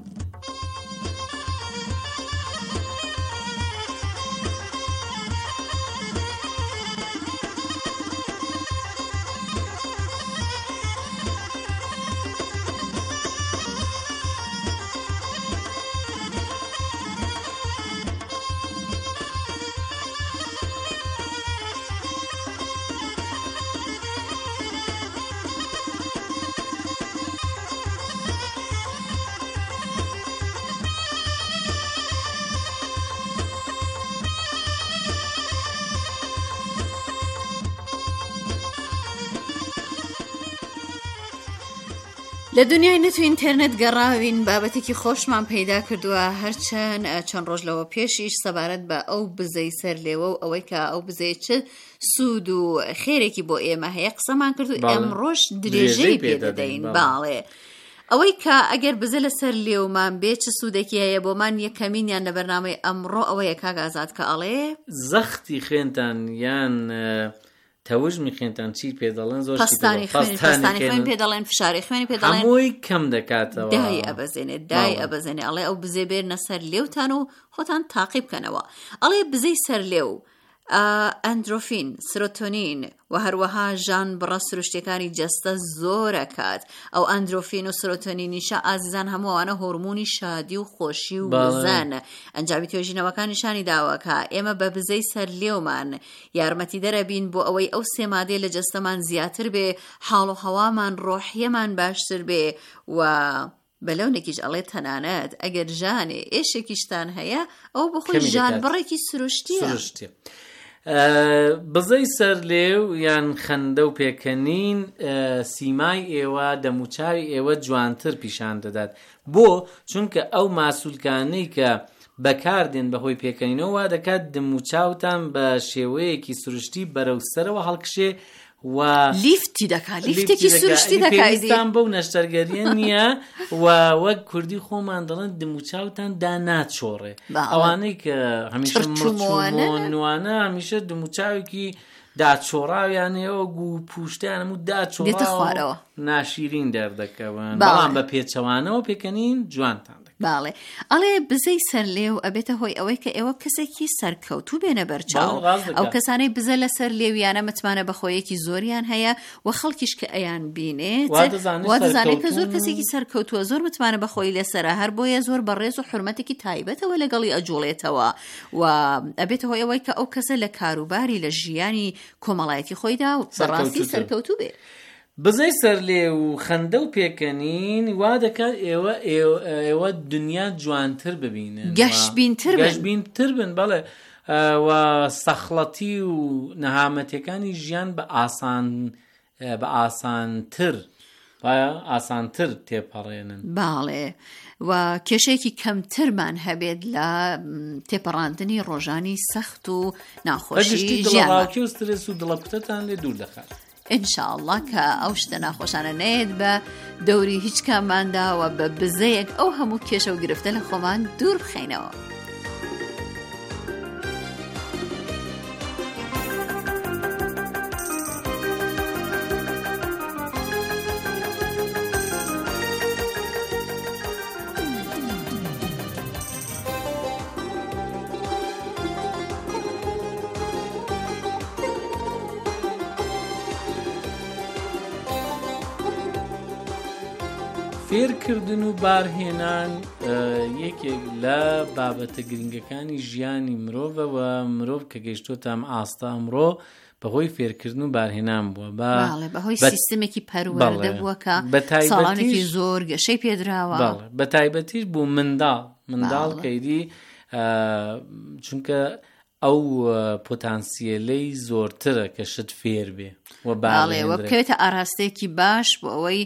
لە دنیای نەت و ئینتەرنێت گەڕاوین بابەتێکی خۆشمان پەیدا کردووە هەرچەند چەند ڕۆژ لەوە پێشیش سەبارەت بە ئەو بزەی سەر لێوە و ئەوەی کە ئەو بزەی چ سوود و خێرێکی بۆ ئێمە هەیە قسەمان کرد و ئەمڕۆژ درێژەی پێدەدەین. باڵێ ئەوەی کە ئەگەر بزە لەسەر لێومان بێ چ سوودێکی هەیە بۆمان یەکەمینیان لە بەرنامەی ئەمڕۆ ئەوەیە کاگازاد کە ئەڵێ زەختی خوێنتان یان تەوژ میخێنتان چی پێدەڵێن زۆر پستانی خوێن پێدەڵێن فشاری خوێنی پێدەڵێن هەمووی کەم دەکاتەوە دای ئەبەزێنێت دای ئەبەزێنێ ئەڵێ ئەو بزێ بێرنە سەر لێوتان و خۆتان تاقیب بکەنەوە. ئەڵێ بزەی سەر لێو ئەندرۆفین سرۆتۆنین و هەروەها ژان بڕە سروشتەکانی جەستە زۆرەکات. ئەو ئەندرۆفین و سرۆتۆنینیشە ئازیزان هەمووانە هۆرمۆنی شادی و خۆشی و بزەن. ئەنجامی توێژینەوەکانیشانی داوەکە ئێمە بە بزەی سەر لێومان یارمەتی دەرەبین بۆ ئەوەی ئەو سێمادێ لە جەستەمان زیاتر بێ حاڵ و هەوامان ڕۆحیەمان باشتر بێ و بەلەونێکیش ئەڵێ تەنانەت ئەگەر ژانێ ئێشێکیشتان هەیە ئەو بخۆی ژان بڕێکی سروشتیە. بزەی سەر لێو یان خەندە و پێکەنین سیمای ئێوە دەموچاوی ئێوە جوانتر پیشان دەدات. بۆ چونکە ئەو ماسوولکانەی کە بەکاردێن بەهۆی پێکەنینەوە وا دەکات دەموچاوتان بە شێوەیەکی سروشتی بەرەوسەرەوە هەڵکشێ و لیفتی دەکات لیفتێکی سروشتی دەکات بەو نەشتەرگەریە نییە و وەک کوردی خۆمان دەڵێن دموچاوتان دا ناچۆڕێ. ئەوانەی کە هەمیشە مرچوانە هەمیشە دموچاوێکی داچۆڕاویانەوە گو پوشتیان هەموو داچۆڕاوە ناشیرین دەردەکەون بەڵام بە پێچەوانەوە پێکەنین جوانتان باڵێ. ئەڵێ بزەی سەر لێو ئەبێتە هۆی ئەوەی کە ئێوە کەسێکی سەرکەوتوو بێنە بەرچاو. ئەو کەسانەی بزە لە سەر لێویانە متمانە بەخۆیەکی زۆریان هەیە و خەڵکیش کە ئەیان بینێت وا دەزانێت کە زۆر کەسێکی سەرکەوتووە زۆر متمانە بەخۆی لەسەرە هەر بۆیە زۆر بەڕێز و حرمەتێکی تایبەتەوە لەگەڵی ئەجوڵێتەوە و ئەبێتە هۆی ئەوەی کە ئەو کەسە لە کاروباری لە ژیانی کۆمەڵایەتی خۆیدا و بەڕاستی سەرکەوتوو بێ. بزەی سەر لێ و خەندە و پێکەنین وا دەکات ئێوە ئێوە دنیا جوانتر ببینن گەشبینتر گەشبینتر بن. بەڵێ و سەخڵەتی و نەهامەتەکانی ژیان بە ئاسان بە ئاسانتر ئاسانتر تێپەڕێنن. باڵێ و کێشەیەکی کەمترمان هەبێت لە تێپەڕاندنی ڕۆژانی سەخت و ناخۆشی ژیانڕاوکی و سترێس و دڵەپتەتان لێ دوور دەخات. ئینشاءالله کە ئەو شتە ناخۆشانە نێت بە دەوری هیچ کاماندا و بە بزەیەک ئەو هەموو کێشە و گرفتە لە خۆمان دوور بخەینەوە. فێرکردن و بارهێنان یەکێک لە بابەتە گرنگەکانی ژیانی مرۆڤەوە. مرۆڤ کە گەیشتۆتە ئەم ئاستا ئەمڕۆ بەهۆی فێرکردن و بارهێنان بووە، بەهۆی سیستمێکی پەروەردە بووە کە ساڵانێکی زۆر گەشەی پێدراوە. بە تایبەتیش بوو منداڵ منداڵ کەیدی، چونکە ئەو پۆتانسیەلەی زۆرترە کە شت فێر بێ وە بکەوێتە ئاراستەیەکی باش بۆ ئەوەی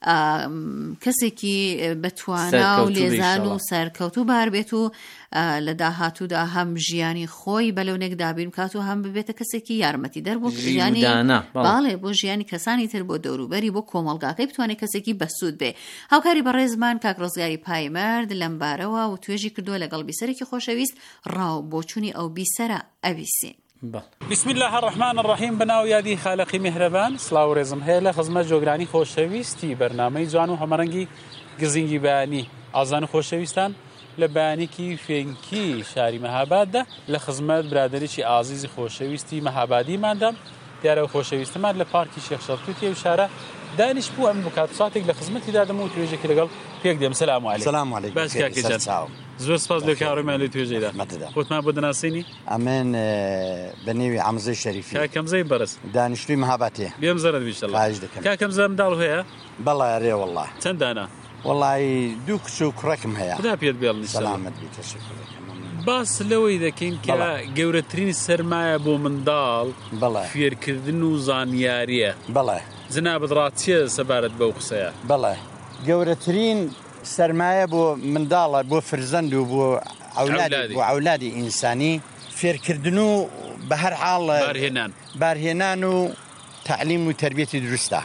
کەسێکی بەتوانە و لێزان و سەرکەوتوو بار بێت و لە داهاتوودا هەم ژیانی خۆی بەلەونێک دابین بکات و هەم ببێتە کەسێکی یارمەتی دەر بۆ ژیانی باڵێ بۆ ژیانی کەسانی تر بۆ دەوروبەری بۆ کۆمەڵگاکەی بتوانێت کەسێکی بەسوود بێ. هاوکاری بەڕێزمان کاک ڕۆزگاری پایمەرد لەمبارەوە و توێژی کردووە لەگەڵ بیسەرێکی خۆشەویست ڕاو بۆچوونی ئەو بیسەرە ئەویسین. بسم الله الرحمن الرحیم. بەناو یادی خالقی میهرەبان. سڵاو و ڕێزم هەیە لە خزمەت جۆگرانی خۆشەویستی بەرنامەی جوان و هەمەرەنگی گزینگی بەیانی ئازان و خۆشەویستان لە بەیانێکی فێنکی شاری مەهاباددا لە خزمەت برادریی ئازیزی خۆشەویستی مەهابادیماندا. دیارە خۆشەویستمان لە پارکی شێخ شەڵتوتی و شارە دانیش بوو ئەم بکات ساتێک لە خزمەتی دادەم و توێژێکی لەگەڵ پێک دێم. سەلام عەلیکم. سەلام عەلیکم. باش کاکە جان، زۆر سپاس لە کاڕێمان لە توێژەیدا. خۆتمان بۆ دەناسینی؟ ئەمن بە نێوی عەمزەی شەریفی. کاکەمزەی بەرز دانیشتووی مەهاباتێ. بێم زەرت بیشەڵا. خواهش دەکەم. کاکەمزە منداڵ هەیە؟ بەڵێ ئەرێ وەڵڵا. چەند دانە؟ وەڵڵی دوو کچ و کوڕێکم هەیە. خدا پێت بێڵنی. سەلامەت بی. تەشەکر. باس لەوەی دەکەین کە گەورەترین سەرمایە بۆ منداڵ فێرکردن و زانیاریە. بەڵێ. جنابەت ڕاستیە سەبارەت بەو قسەیە؟ بەڵێ. گەورەترین سەرمایە بۆ منداڵە، بۆ فرزەند و بۆ بۆ ئەولادی ئینسانی فێرکردن و بە هەر حاڵ بارهێنان بارهێنان و تعلیم و تربیەتی دروستە.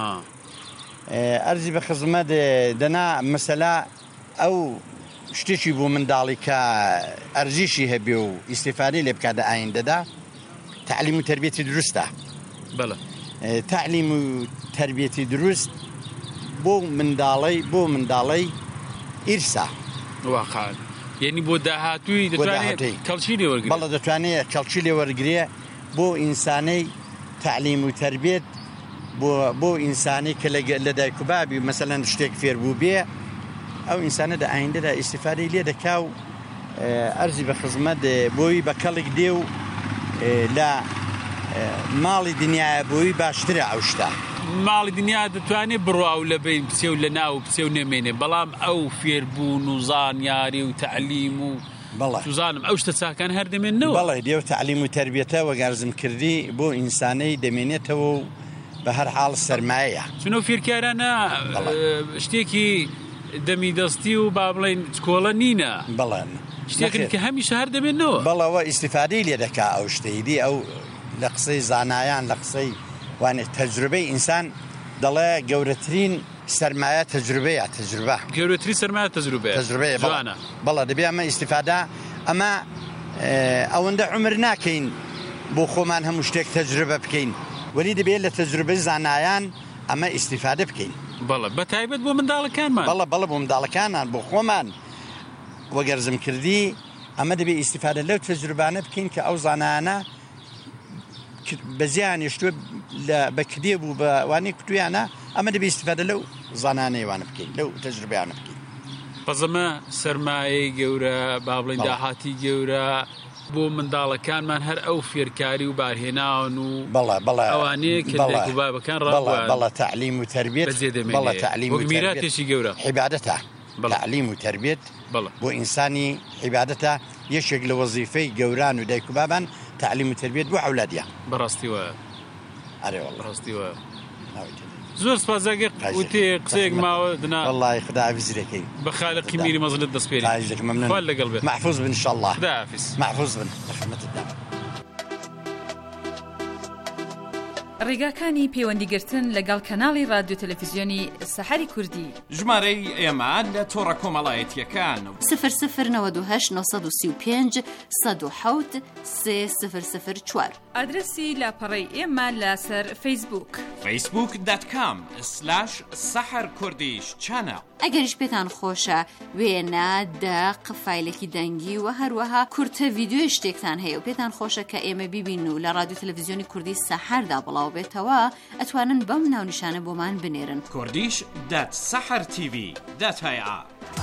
ئەرزی بە خزمەت دەنا مەسەلا ئەو شتێکی بۆ منداڵی کە ئەرزیشی هەبێ و ئیسیفادەی لێ بکات لە ئایندەدا تعلیم و تربیەتی دروستە. بەڵێ. تعلیم و تربیەتی دروست بۆ منداڵی بۆ منداڵی ئیرسا واقعاً، یعنی بۆ داهاتووی دەتوانێت کەڵکی لێ وەرگرێت. بەڵێ دەتوانێت کەڵکی لێ وەرگرێ بۆ ئینسانەی تعلیم و تربیەت بۆ بۆ ئینسانی کە لە دایک و بابی مەسەلەن شتێک فێر بوو بێ ئەو ئینسانە لە ئایندەدا ئیسیفادەی لێ دەکا و ئەرزی بە خزمەت بۆی بە کەڵێک دێ و لە ماڵی دنیاە بۆی باشترە ئەو شتە. ماڵی دنیا دەتوانێت بڕوا و لەبین پچێ و لە ناو پچێ و نەمێنێ، بەڵام ئەو فێربوون و زانیاری و تعلیم و توزانم ئەو شتە چاکان هەر دەمێنەوە. بەڵێ دێو تعلیم و تربیەتە وەگارزم کردی بۆ ئینسانەی دەمێنێتەوە و بە هەر حاڵ سەرمایە. چونە فێرکارانە شتێکی دەمی دەستی و با بڵێن چکۆڵە نینە. بەڵێن شتێکن کە هەمیشە هەر دەمێنەوە. بەڵەوە ئیسیفادەی لێ دەکا ئەو شتەیدی ئەو لە قسەی زانایان لە قسەی وانێت تەجروبەی ئینسان دەڵێ گەورەترین سەرمایە تەجروبەیە. تەجروبە گەورەترین سەرمایە تەجروبەیە. تەجروبەیە جوانە. بەڵێ دەبێ ئەمە ئیسیفادا ئەمە ئەوەندە عومر ناکەین بۆ خۆمان هەموو شتێک تەجروبە بکەین، وەلی دەبێت لە تەجروبەی زانایان ئەمە ئیسیفادە بکەین. بەڵێ بە تایبەت بۆ منداڵەکانمان. بەڵێ بەڵێ بۆ منداڵەکانان بۆ خۆمان وەگەرزم کردی ئەمە دەبێت ئیسیفادە لەو تەجروبانە بکەین کە ئەو زانایانە بەزیانیشتوە بە کدێ بوو بە وانەی کوتویانە ئەمە دەبێت ئیسیفادە لەو زانانەیوانە بکەین، لەو تەجروبەیانە بکەین. بەزەمە سەرمایەی گەورە با بڵێن داهاتی گەورە بۆ منداڵەکانمان هەر ئەو فێرکاری و بارهێناون و ئەوانەیە کە لێکوبابەکان ڕاوە. بەڵێ تعلیم و تربیەت بەڵێ تعلیم و میراتێکی گەورە عیبادەتە. تعلیم و تربیەت بۆ ئینسانی عیبادەتە. یەکێک لە وەزیفەی گەوران و دایک و بابان تعلیم و تربیەت بۆ ئەولادیە. بەڕاستی وایە. ئەرێ وەڵڵا بەڕاستی وایە. زۆر سپاس ئەگەر وتێ قسەیەک ماوە دنا وەڵڵی خدا حافیزەکەی بە خالقی میری مەزنت دەسپێری. خواهش دەکەم مەمنون. خوا لەگەڵ بێت. محفوظ بن ئینشاءالله. خدا حافیز. محفوظ بن. رحمەتت. ڕێگاکانی پەیوەندیگرتن لەگەڵ کەناڵی رادیۆ تەلەڤیزیۆنی سەحەری کوردی. ژمارەی ئێمە لە تۆڕە کۆمەڵایەتیەکان سفر سفر نەوەد و هەشت نۆ سی و پێنج سەد و حەوت سێ سفر سفر چوار. ئادرسی لاپەڕەی ئێمە لەسەر فەیسبووک فەیسبووک دات کام سلاش سەحەر کوردیش چانە. ئەگەریش پێتان خۆشە وێنە دەق فایلێکی دەنگی و هەروەها کورتە ڤیدیۆی شتێکتان هەیە و پێتان خۆشە کە ئێمە بیبین و لە رادیۆ تەلەڤیزیۆنی کوردی سەحەردا بڵاو بێتەوە ئەتوانن بەم ناونیشانە بۆمان بنێرن. کوردیش دات سەحەر تیڤی داتایە.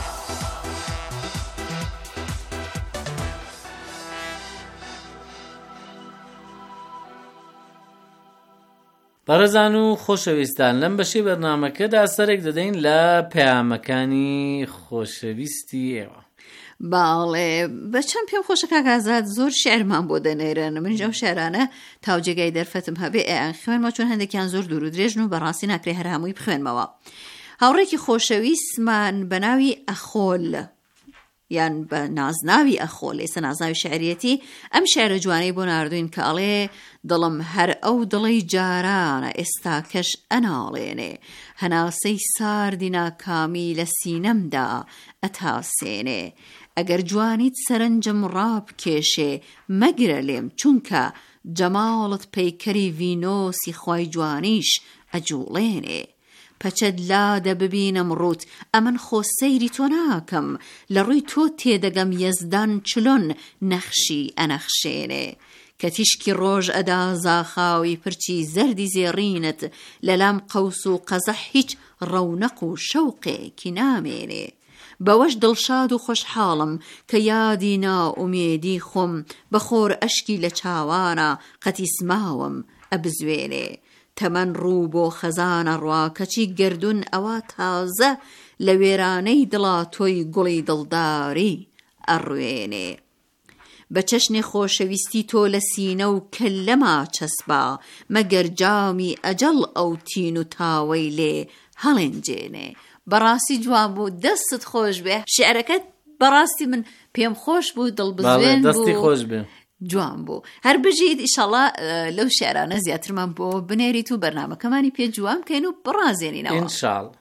بەڕێزان و خۆشەویستان، لەم بەشی بەرنامەکەدا سەرێک دەدەین لە پەیامەکانی خۆشەویستی ئێوە. باڵێ بە چەند پێم خۆشە کاکازاد زۆر شێعرمان بۆ دەنێرن. منیش ئەو شێعرانە تاوجێگای دەرفەتم هەبێ ئەیان خوێنمە، چون هەندێکیان زۆر دوور و درێژن و بەڕاستی ناکرێ هەر هەمووی بخوێنمەوە. هاوڕێکی خۆشەویستمان بە ناوی ئەخۆل یان بە نازناوی ئەخۆل، ئێستا نازناوی شعریەتی، ئەم شێعرە جوانەی بۆ ناردوین کە ئەڵێ دڵم هەر ئەو دڵی جارانە ئێستا کەش ئەناڵێنێ، هەناسەی ساردی ناکامی لە سینەمدا ئەتاسێنێ، ئەگەر جوانیت سەرنجم ڕابکێشێ مەگرە لێم، چونکە جەماڵت پەیکەری ڤینۆسی خوای جوانیش ئەجوڵێنێ، پەچەد لادە ببینم ڕوت ئەمن خۆ سەیری تۆ ناکەم، لە ڕووی تۆ تێدەگەم یەزدان چلۆن نەخشی ئەنەخشێنێ، کە تیشکی ڕۆژ ئەدا زاخاوی پرچی زەردی زێڕینت، لەلام قەوس و قەزەح هیچ ڕەونەق و شەوقێکی نامێنێ، بەوەش دڵشاد و خۆشحاڵم کە یادی ناومێدی خۆم بەخۆر ئەشکی لە چاوانە قەتیسماوم ئەبزوێنێ، تەمەن ڕوو بۆ خەزانە ڕواکەچی گردون ئەوە تازە لە وێرانەی دڵا تۆی گوڵی دڵداری ئەڕوێنێ، بە چەشنی خۆشەویستی تۆ لە سینە و کەلەما چەسبا، مەگەر جامی ئەجەڵ ئەو تین و تاوەی لێ هەڵێنجێنێ. بەڕاستی جوان بوو، دەستت خۆش بێ، شعرەکەت بەڕاستی من پێم خۆش بوو، دڵبزوێن بوو، دەستی خۆش بێ، جوان بوو. هەر بژید ئیشەڵا لەو شعرانە زیاترمان بۆ بنێریت و بەرنامەکەمانی پێ جوان بکەین و بڕازێنینەوە ئینشاڵڵا.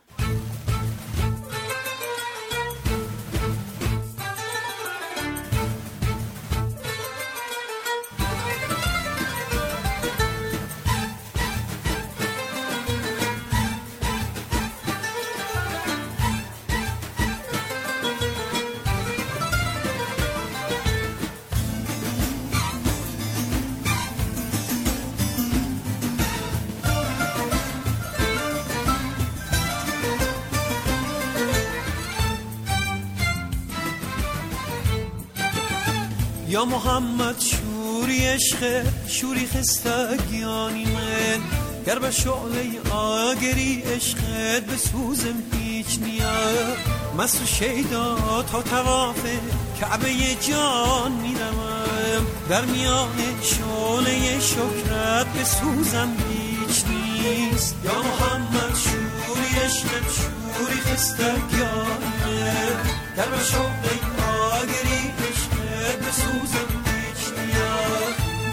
یا محمد شوری عشق شوری خستگیانی من، گر به شعله آگری عشقت بسوزم هیچ نیاد، مست و شیدا تا طواف کعبه جان میروم، در میان شعله شکرت بسوزم هیچ نیست. یا محمد شوری عشق شوری خستگیانی من، گر به شعله آگری بسوزم هیچ نیاد.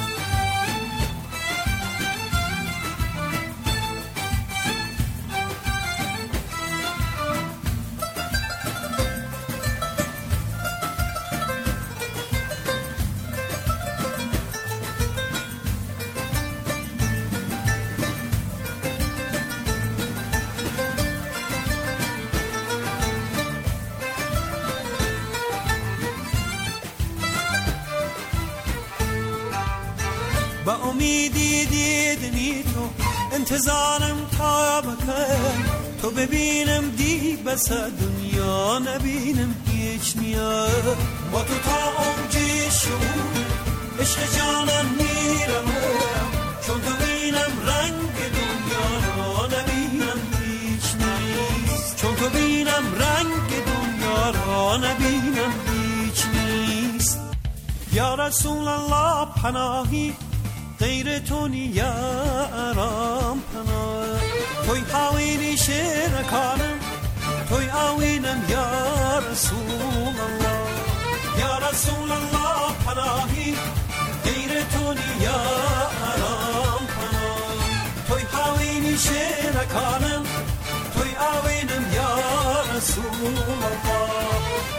با امیدی دیدنی تو انتظارم تا بکن، تو ببینم دی بس دنیا نبینم هیچ نیاد، با تو تا اونجی شعور عشق جانم میرم، چون تو بینم رنگ دنیا را نبینم هیچ نیست، چون تو بینم رنگ دنیا را نبینم هیچ نیست. یا رسول الله پناهی غیر تو نیارم پناه، توی آوینی شرکانم توی آوینم یا رسول الله، یا رسول الله پناهی غیر تو نیارم پناه، توی آوینی شرکانم توی آوینم یا رسول الله.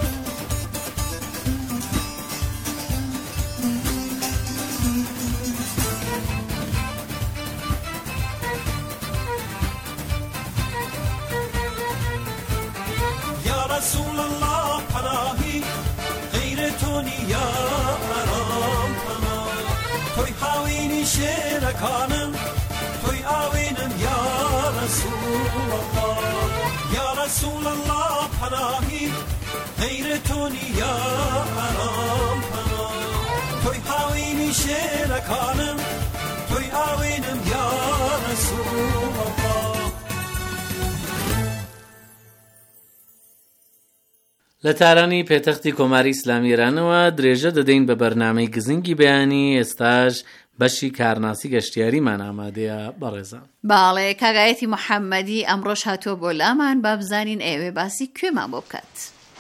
رسول الله پناهی غیر تو نیارم پناه، توی هاوینی شرکانم توی رسول الله پناهی غیر تو نیا پنام پنام توی هاوینی شیرکانم توی آوینم یا رسول الله. لە تارانی پێتەختی کۆماری ئیسلامی ئێرانەوە درێژە دەدەین بە بەرنامەی گزنگی بەیانی. ئێستاش بەشی کارناسی گەشتیاریمان ئامادەیە بەڕێزان. باڵێ کاگایەتی محەممەدی ئەمڕۆژ هاتووە بۆ لامان با بزانین ئێوێ باسی کوێمان بۆ بکات.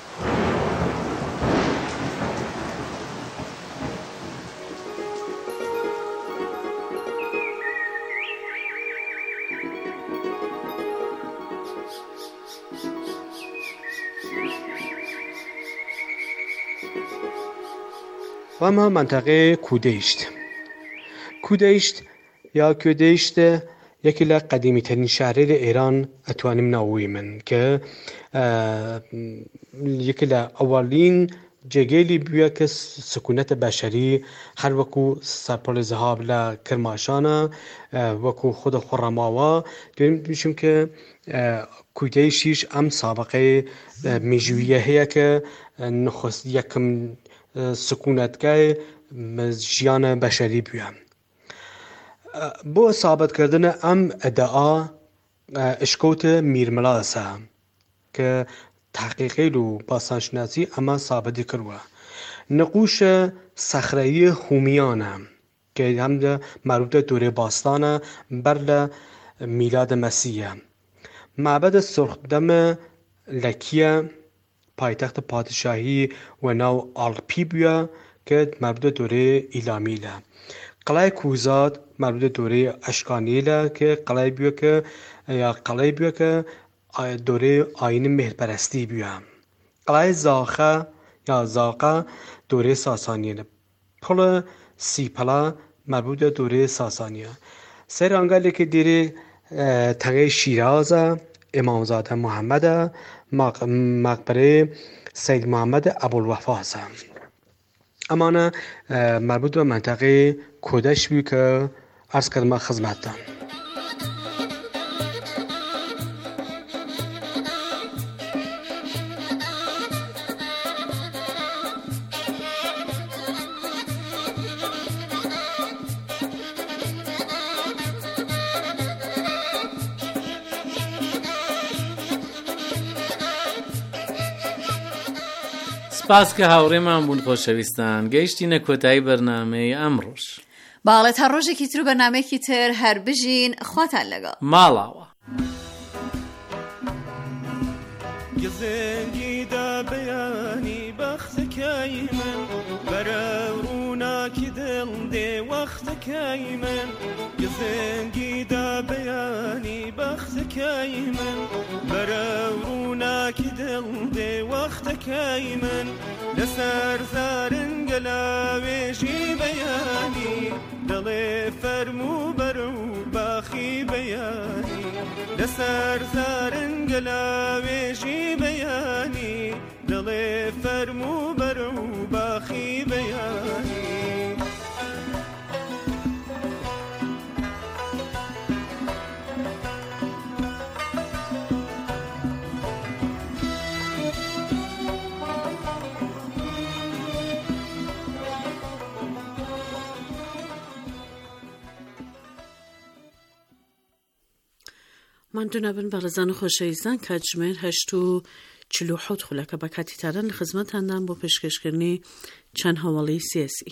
وەمە منتەقەی کودەیشت. کودەیشت یا کودەیشت یەکی لە قەدیمیترین شارێری ئێران ئەتوانم ناوی من کە یەکی لە ئەوەڵین جێگەیلی بووە کە سکونەتە بەشەری هەر وەکو سەرپۆلی زەهاب لە کرماشانە وەکو خودە خۆڕەماوە دوێن بشم کە کودەیشیش ئەم سابقەی مێژوویە هەیە کە نخست یەکم سکونەتگای ژیانە بەشەری بووە. بۆ سابتکردنە ئەم ئەدعا ئشکەوتە میرمەلاسە کە تحقیقی و باسانشناسی ئەمە سابتی کردووە. نەقوشە سەخرەیی هومیانە کە هەمدە مربوطە دورێ باستانە بەر لە میلادە مەسیحە. معبەدە سرخدەمە لەکیە پایتەختە پادشاهی و ناو ئاڵپی بووە کە مربوطە دورێ ئیلامیلە. قەڵای کوزاد مربوطە دورێ ئەشکانیلە کە قەڵای بووە کە یا قەڵای بووە کە دورێ ئاینە مێهرپەرستی بووە. قەڵای زاخە یا زاقە دورێ ساسانیە. پڵە سیپەڵە مربوطە دورێ ساسانیە. سەر ئەنگەلێکی دیرێ تەغەی شیرازە ئێمامزادە محەممەدە مەقبرەی سەید محەممەد ئەبوڵوەفاسە. ئەمانە مربوط بە منتەقەی کودەش بوو کە عەرز کردمە خزمەتتان. سپاس کە هاوڕێمان بوون خۆشەویستان. گەیشتینە کۆتایی بەرنامەی ئەمڕۆژ. باڵێ تا ڕۆژێکی تر و بەرنامەیەکی تر هەر بژین خواتان لەگەڵ ماڵاوە. گزنگیدا بەیانی بەختەکەی من بەرە ڕووناکی دڵ دێ وەختەکەی من گزنگیدا بەیانی بەختەکەی من بەرە ڕووناکی دڵ دێ وەختەکەی من لەسەر زارنگە لاوێژی بەیانی دڵێ فەرموو بەرە و باخی بەیانی لەسەر زارنگە لاوێژی بەیانی دڵێ فەرموو بەرە و باخی بەیانی ماندوو نەبن بەڕێزان و خۆشەویستان کاتژمێر هەشت و چل و حەوت خولەکە بە کاتی تاران لە خزمەتاندان بۆ پێشکەشکردنی چەند هەواڵەی سیاسی.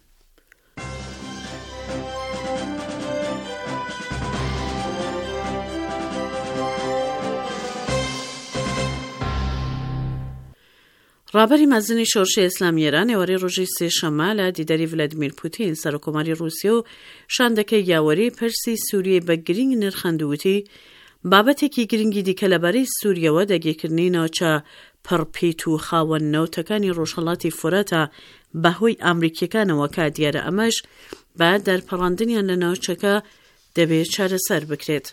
ڕابەری مەزنی شۆڕشی ئیسلامی ئێران ئێوارەی ڕۆژی سێشەممە لە دیدەری ڤلادیمیر پوتین سەرۆکۆماری ڕووسیا و شاندەکەی یاوەری پەرسی سووریای بە گرنگ نرخەندووتی بابەتێکی گرنگی دیکە لەبارەی سووریەوە دەگیرکردنی ناوچە پڕپیت و خاوەن نەوتەکانی ڕۆژهەڵاتی فورەتە بەهۆی ئامریکیەکانەوە کە دیارە ئەمەش بە دەرپەڕاندنیان لە ناوچەکە دەبێت چارەسەر بکرێت.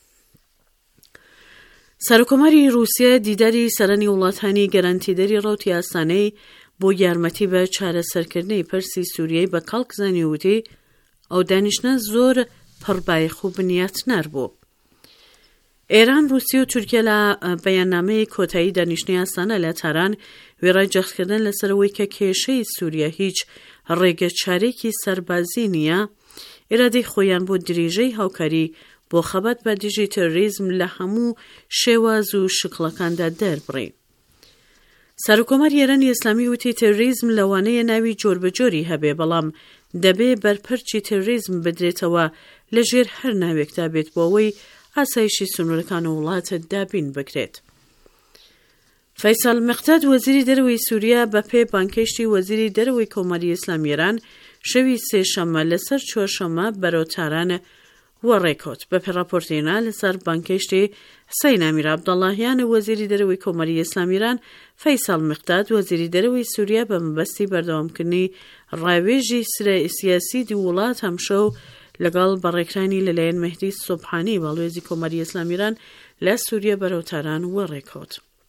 سەرۆکۆماری ڕووسیا دیداری سەرەنی وڵاتانی گەرانتیدەری ڕەوتی ئاسانەی بۆ یارمەتی بە چارەسەرکردنی پەرسی سووریای بە کەڵک زانی وتی ئەو دانیشتە زۆر پڕبایەخ و بنیاتنەر بوو. ئێران، رووسیا و تورکیا لە بەیاننامەی کۆتایی دانیشتنی ئاستانە لە تاران وێڕای جەختکردن لەسەرەوەی کە کێشەی سووریا هیچ ڕێگە چارێکی سەربازی نییە، ئێرادەی خۆیان بۆ دریژەی هاوکاری بۆ خەبەت بە دژی تەرۆریزم لە هەموو شێواز و شکڵەکاندا دەربڕێ. سەرۆکۆمەری ئێرانی ئیسلامی وتی تەرۆریزم لەوانەیە ناوی جۆربەجۆری هەبێ، بەڵام دەبێ بەرپەرچی تەرۆریزم بدرێتەوە لە ژێر هەر ناوێکدا بێت بۆ ئەوەی ئاسایشی سنوورەکان و وڵاتە دابین بکرێت. فەیساڵ مەقداد وەزیری دەرەوەی سووریا بە پێ بانکەشتی وەزیری دەرەوەی کۆمەڵی ئیسلامی ئێران شەوی سێشەممە لەسەر چوارشەممە بەرەو تاران وەڕێکۆت. بە پێ راپۆرتێنا لەسەر بانکەشتی حسەین ئامیر عەبدەڵڵاهیانە وەزیری دەرەوەی کۆمەڵی ئیسلامی ئێران فەیساڵ مەقداد وەزیری دەرەوەی سووریا بە مەبەستی بەردەوامکردنی ڕاوێژی سیاسی دی وڵات هەمشەو لەگەڵ بەڕێکرانی لەلایەن مەهدی سوبحانی باڵوێزی کۆمەڵی ئیسلامی ئێران لە سووریا بەرەو تاران وەڕێکۆت.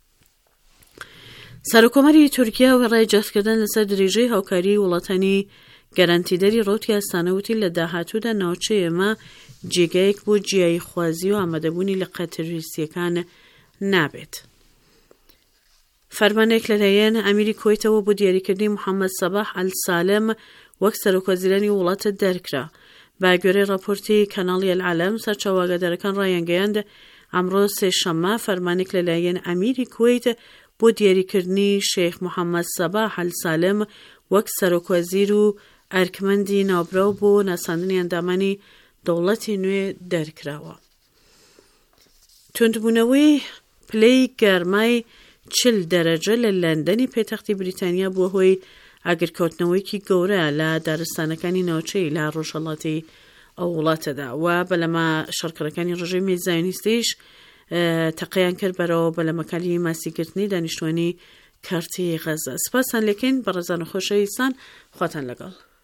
سەرۆکۆمەری تورکیا وێڕای جەختکردن لەسەر دریژەی هاوکاری وڵاتانی گەرانتیدەری ڕۆتی ئاستانەوتی لە داهاتوودا ناوچەی ئێمە جێگایەک بۆ جیایی خوازی و ئامادەبوونی لە قەتەرویستیەکان نابێت. فەرمانێک لەلایەن ئەمیری کۆیتەوە بۆ دیاریکردنی محەممەد سەباح ئەلسالم وەک سەرۆکوەزیرانی وڵاتە دەرکرا. با گوێرەی راپۆرتی کەناڵی ئەلعالەم سەرچاوەگەدارەکان ڕایانگەیاند ئەمڕۆ سێشەممە فەرمانێک لەلایەن ئەمیری کۆیت بۆ دیاریکردنی شێخ محەممەد سەباح ئەلسالم وەک سەرۆکوەزیر و ئەرکمەندی ناوبراو بۆ ناساندنی ئەندامانی دەوڵەتی نوێ دەرکراوە. توندبوونەوەی پلەی گەرمای چل دەرەجە لە لەندەنی پێتەختی بریتانیا بووە هۆی ئاگرکەوتنەوەیکی گەورە لە دارستانەکانی ناوچەی لە ڕۆژهەڵاتی ئەو وڵاتەدا و بەلەمە شەڕکەرەکانی ڕژیمی زایۆنیستیش تەقەیان کرد بەرەوە بەلەمەکانی ماسیگرتنی دانیشتوانی کارتی غەزە. سپاسان لێکەین بە ڕێزان و خۆشەویستان، خواتان لەگەڵ.